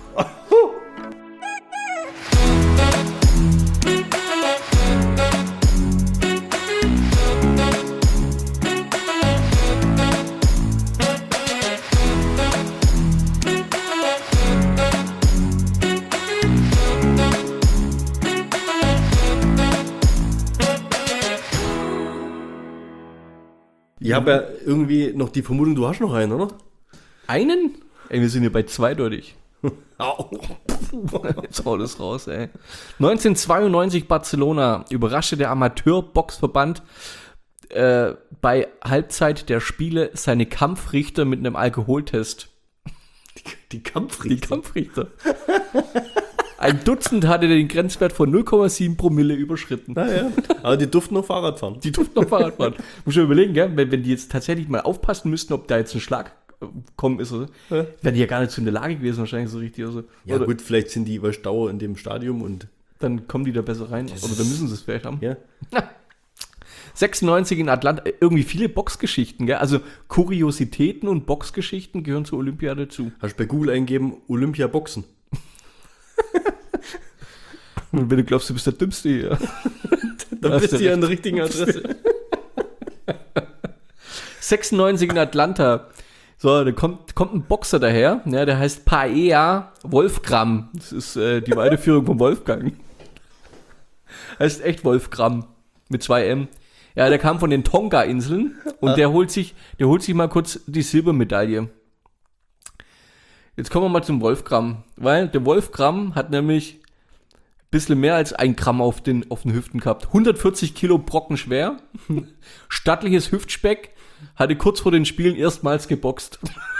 Ich habe ja irgendwie noch die Vermutung, du hast noch einen, oder? Einen? Ey, wir sind hier bei zweideutig. Au. Jetzt haut es raus, ey. 1992 Barcelona überraschte der Amateurboxverband bei Halbzeit der Spiele seine Kampfrichter mit einem Alkoholtest. Die Kampfrichter. Die Kampfrichter. Ein Dutzend hatte den Grenzwert von 0,7 Promille überschritten. Naja, aber die durften noch Fahrrad fahren. Die durften noch Fahrrad fahren. Muss schon überlegen, gell? Wenn die jetzt tatsächlich mal aufpassen müssten, ob da jetzt ein Schlag kommen ist, oder? Ja. Wären die ja gar nicht so in der Lage gewesen, wahrscheinlich so richtig. Also. Ja Oder gut, vielleicht sind die über Dauer in dem Stadium und... dann kommen die da besser rein. Oder dann müssen sie es vielleicht haben. Ja. 96 in Atlanta, irgendwie viele Boxgeschichten, gell? Also Kuriositäten und Boxgeschichten gehören zur Olympiade dazu. Hast du bei Google eingeben, Olympia Boxen. Und wenn du glaubst, du bist der Dümmste hier. Dann bist du ja an der richtigen Adresse. 96 in Atlanta. So, da kommt ein Boxer daher, ja, der heißt Paea Wolfgram. Das ist die Weiterführung von Wolfgang. Heißt echt Wolfgram mit 2 M. Ja, der kam von den Tonga-Inseln und der holt sich mal kurz die Silbermedaille. Jetzt kommen wir mal zum Wolfgram, weil der Wolfgram hat nämlich ein bisschen mehr als 1 Gramm auf den Hüften gehabt. 140 Kilo Brocken schwer, stattliches Hüftspeck, hatte kurz vor den Spielen erstmals geboxt.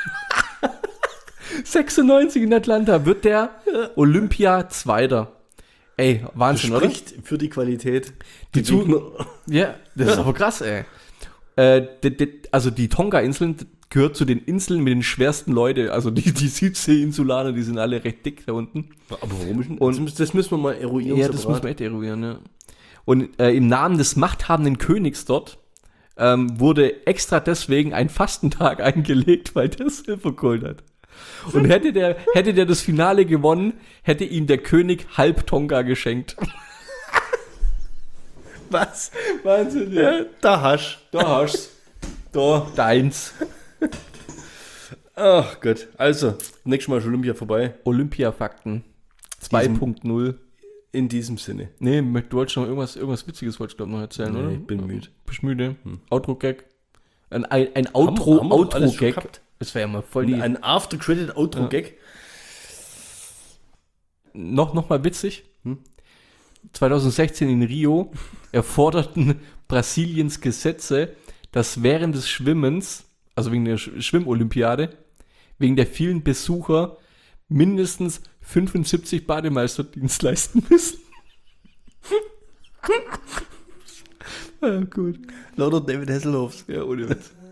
96 in Atlanta wird der Olympia-Zweiter. Ey, Wahnsinn, Das oder? spricht für die Qualität. Die Ja, das ist aber krass, ey. Also die Tonga-Inseln gehört zu den Inseln mit den schwersten Leuten. Also die Südsee-Insulaner, die sind alle recht dick da unten. Aber warum ist Und- das müssen wir mal eruieren. Ja, das muss man echt eruieren, ja. Und im Namen des machthabenden Königs dort wurde extra deswegen ein Fastentag eingelegt, weil der Silber geholt hat. Und hätte der das Finale gewonnen, hätte ihm der König halb Tonga geschenkt. Was? Wahnsinn, Ja, da hast Da hast du. Da, deins. Ach Gott. Also, nächstes Mal ist Olympia vorbei. Olympia-Fakten 2.0. In diesem Sinne. Nee, du wolltest noch irgendwas Witziges, wolltest du, glaube ich, noch erzählen, oder? Ich bin müde. Bist müde? Outro-Gag? Ein Haben wir doch alles schon Outro-Gag. gehabt. Das wäre ja mal voll die... Ein After-Credit-Outro-Gag. Noch mal witzig. 2016 in Rio erforderten Brasiliens Gesetze, dass während des Schwimmens, also wegen der Schwimmolympiade, wegen der vielen Besucher mindestens 75 Bademeisterdienst leisten müssen. Gut. Lauter David Hasselhoffs. Ja, ohne Witz.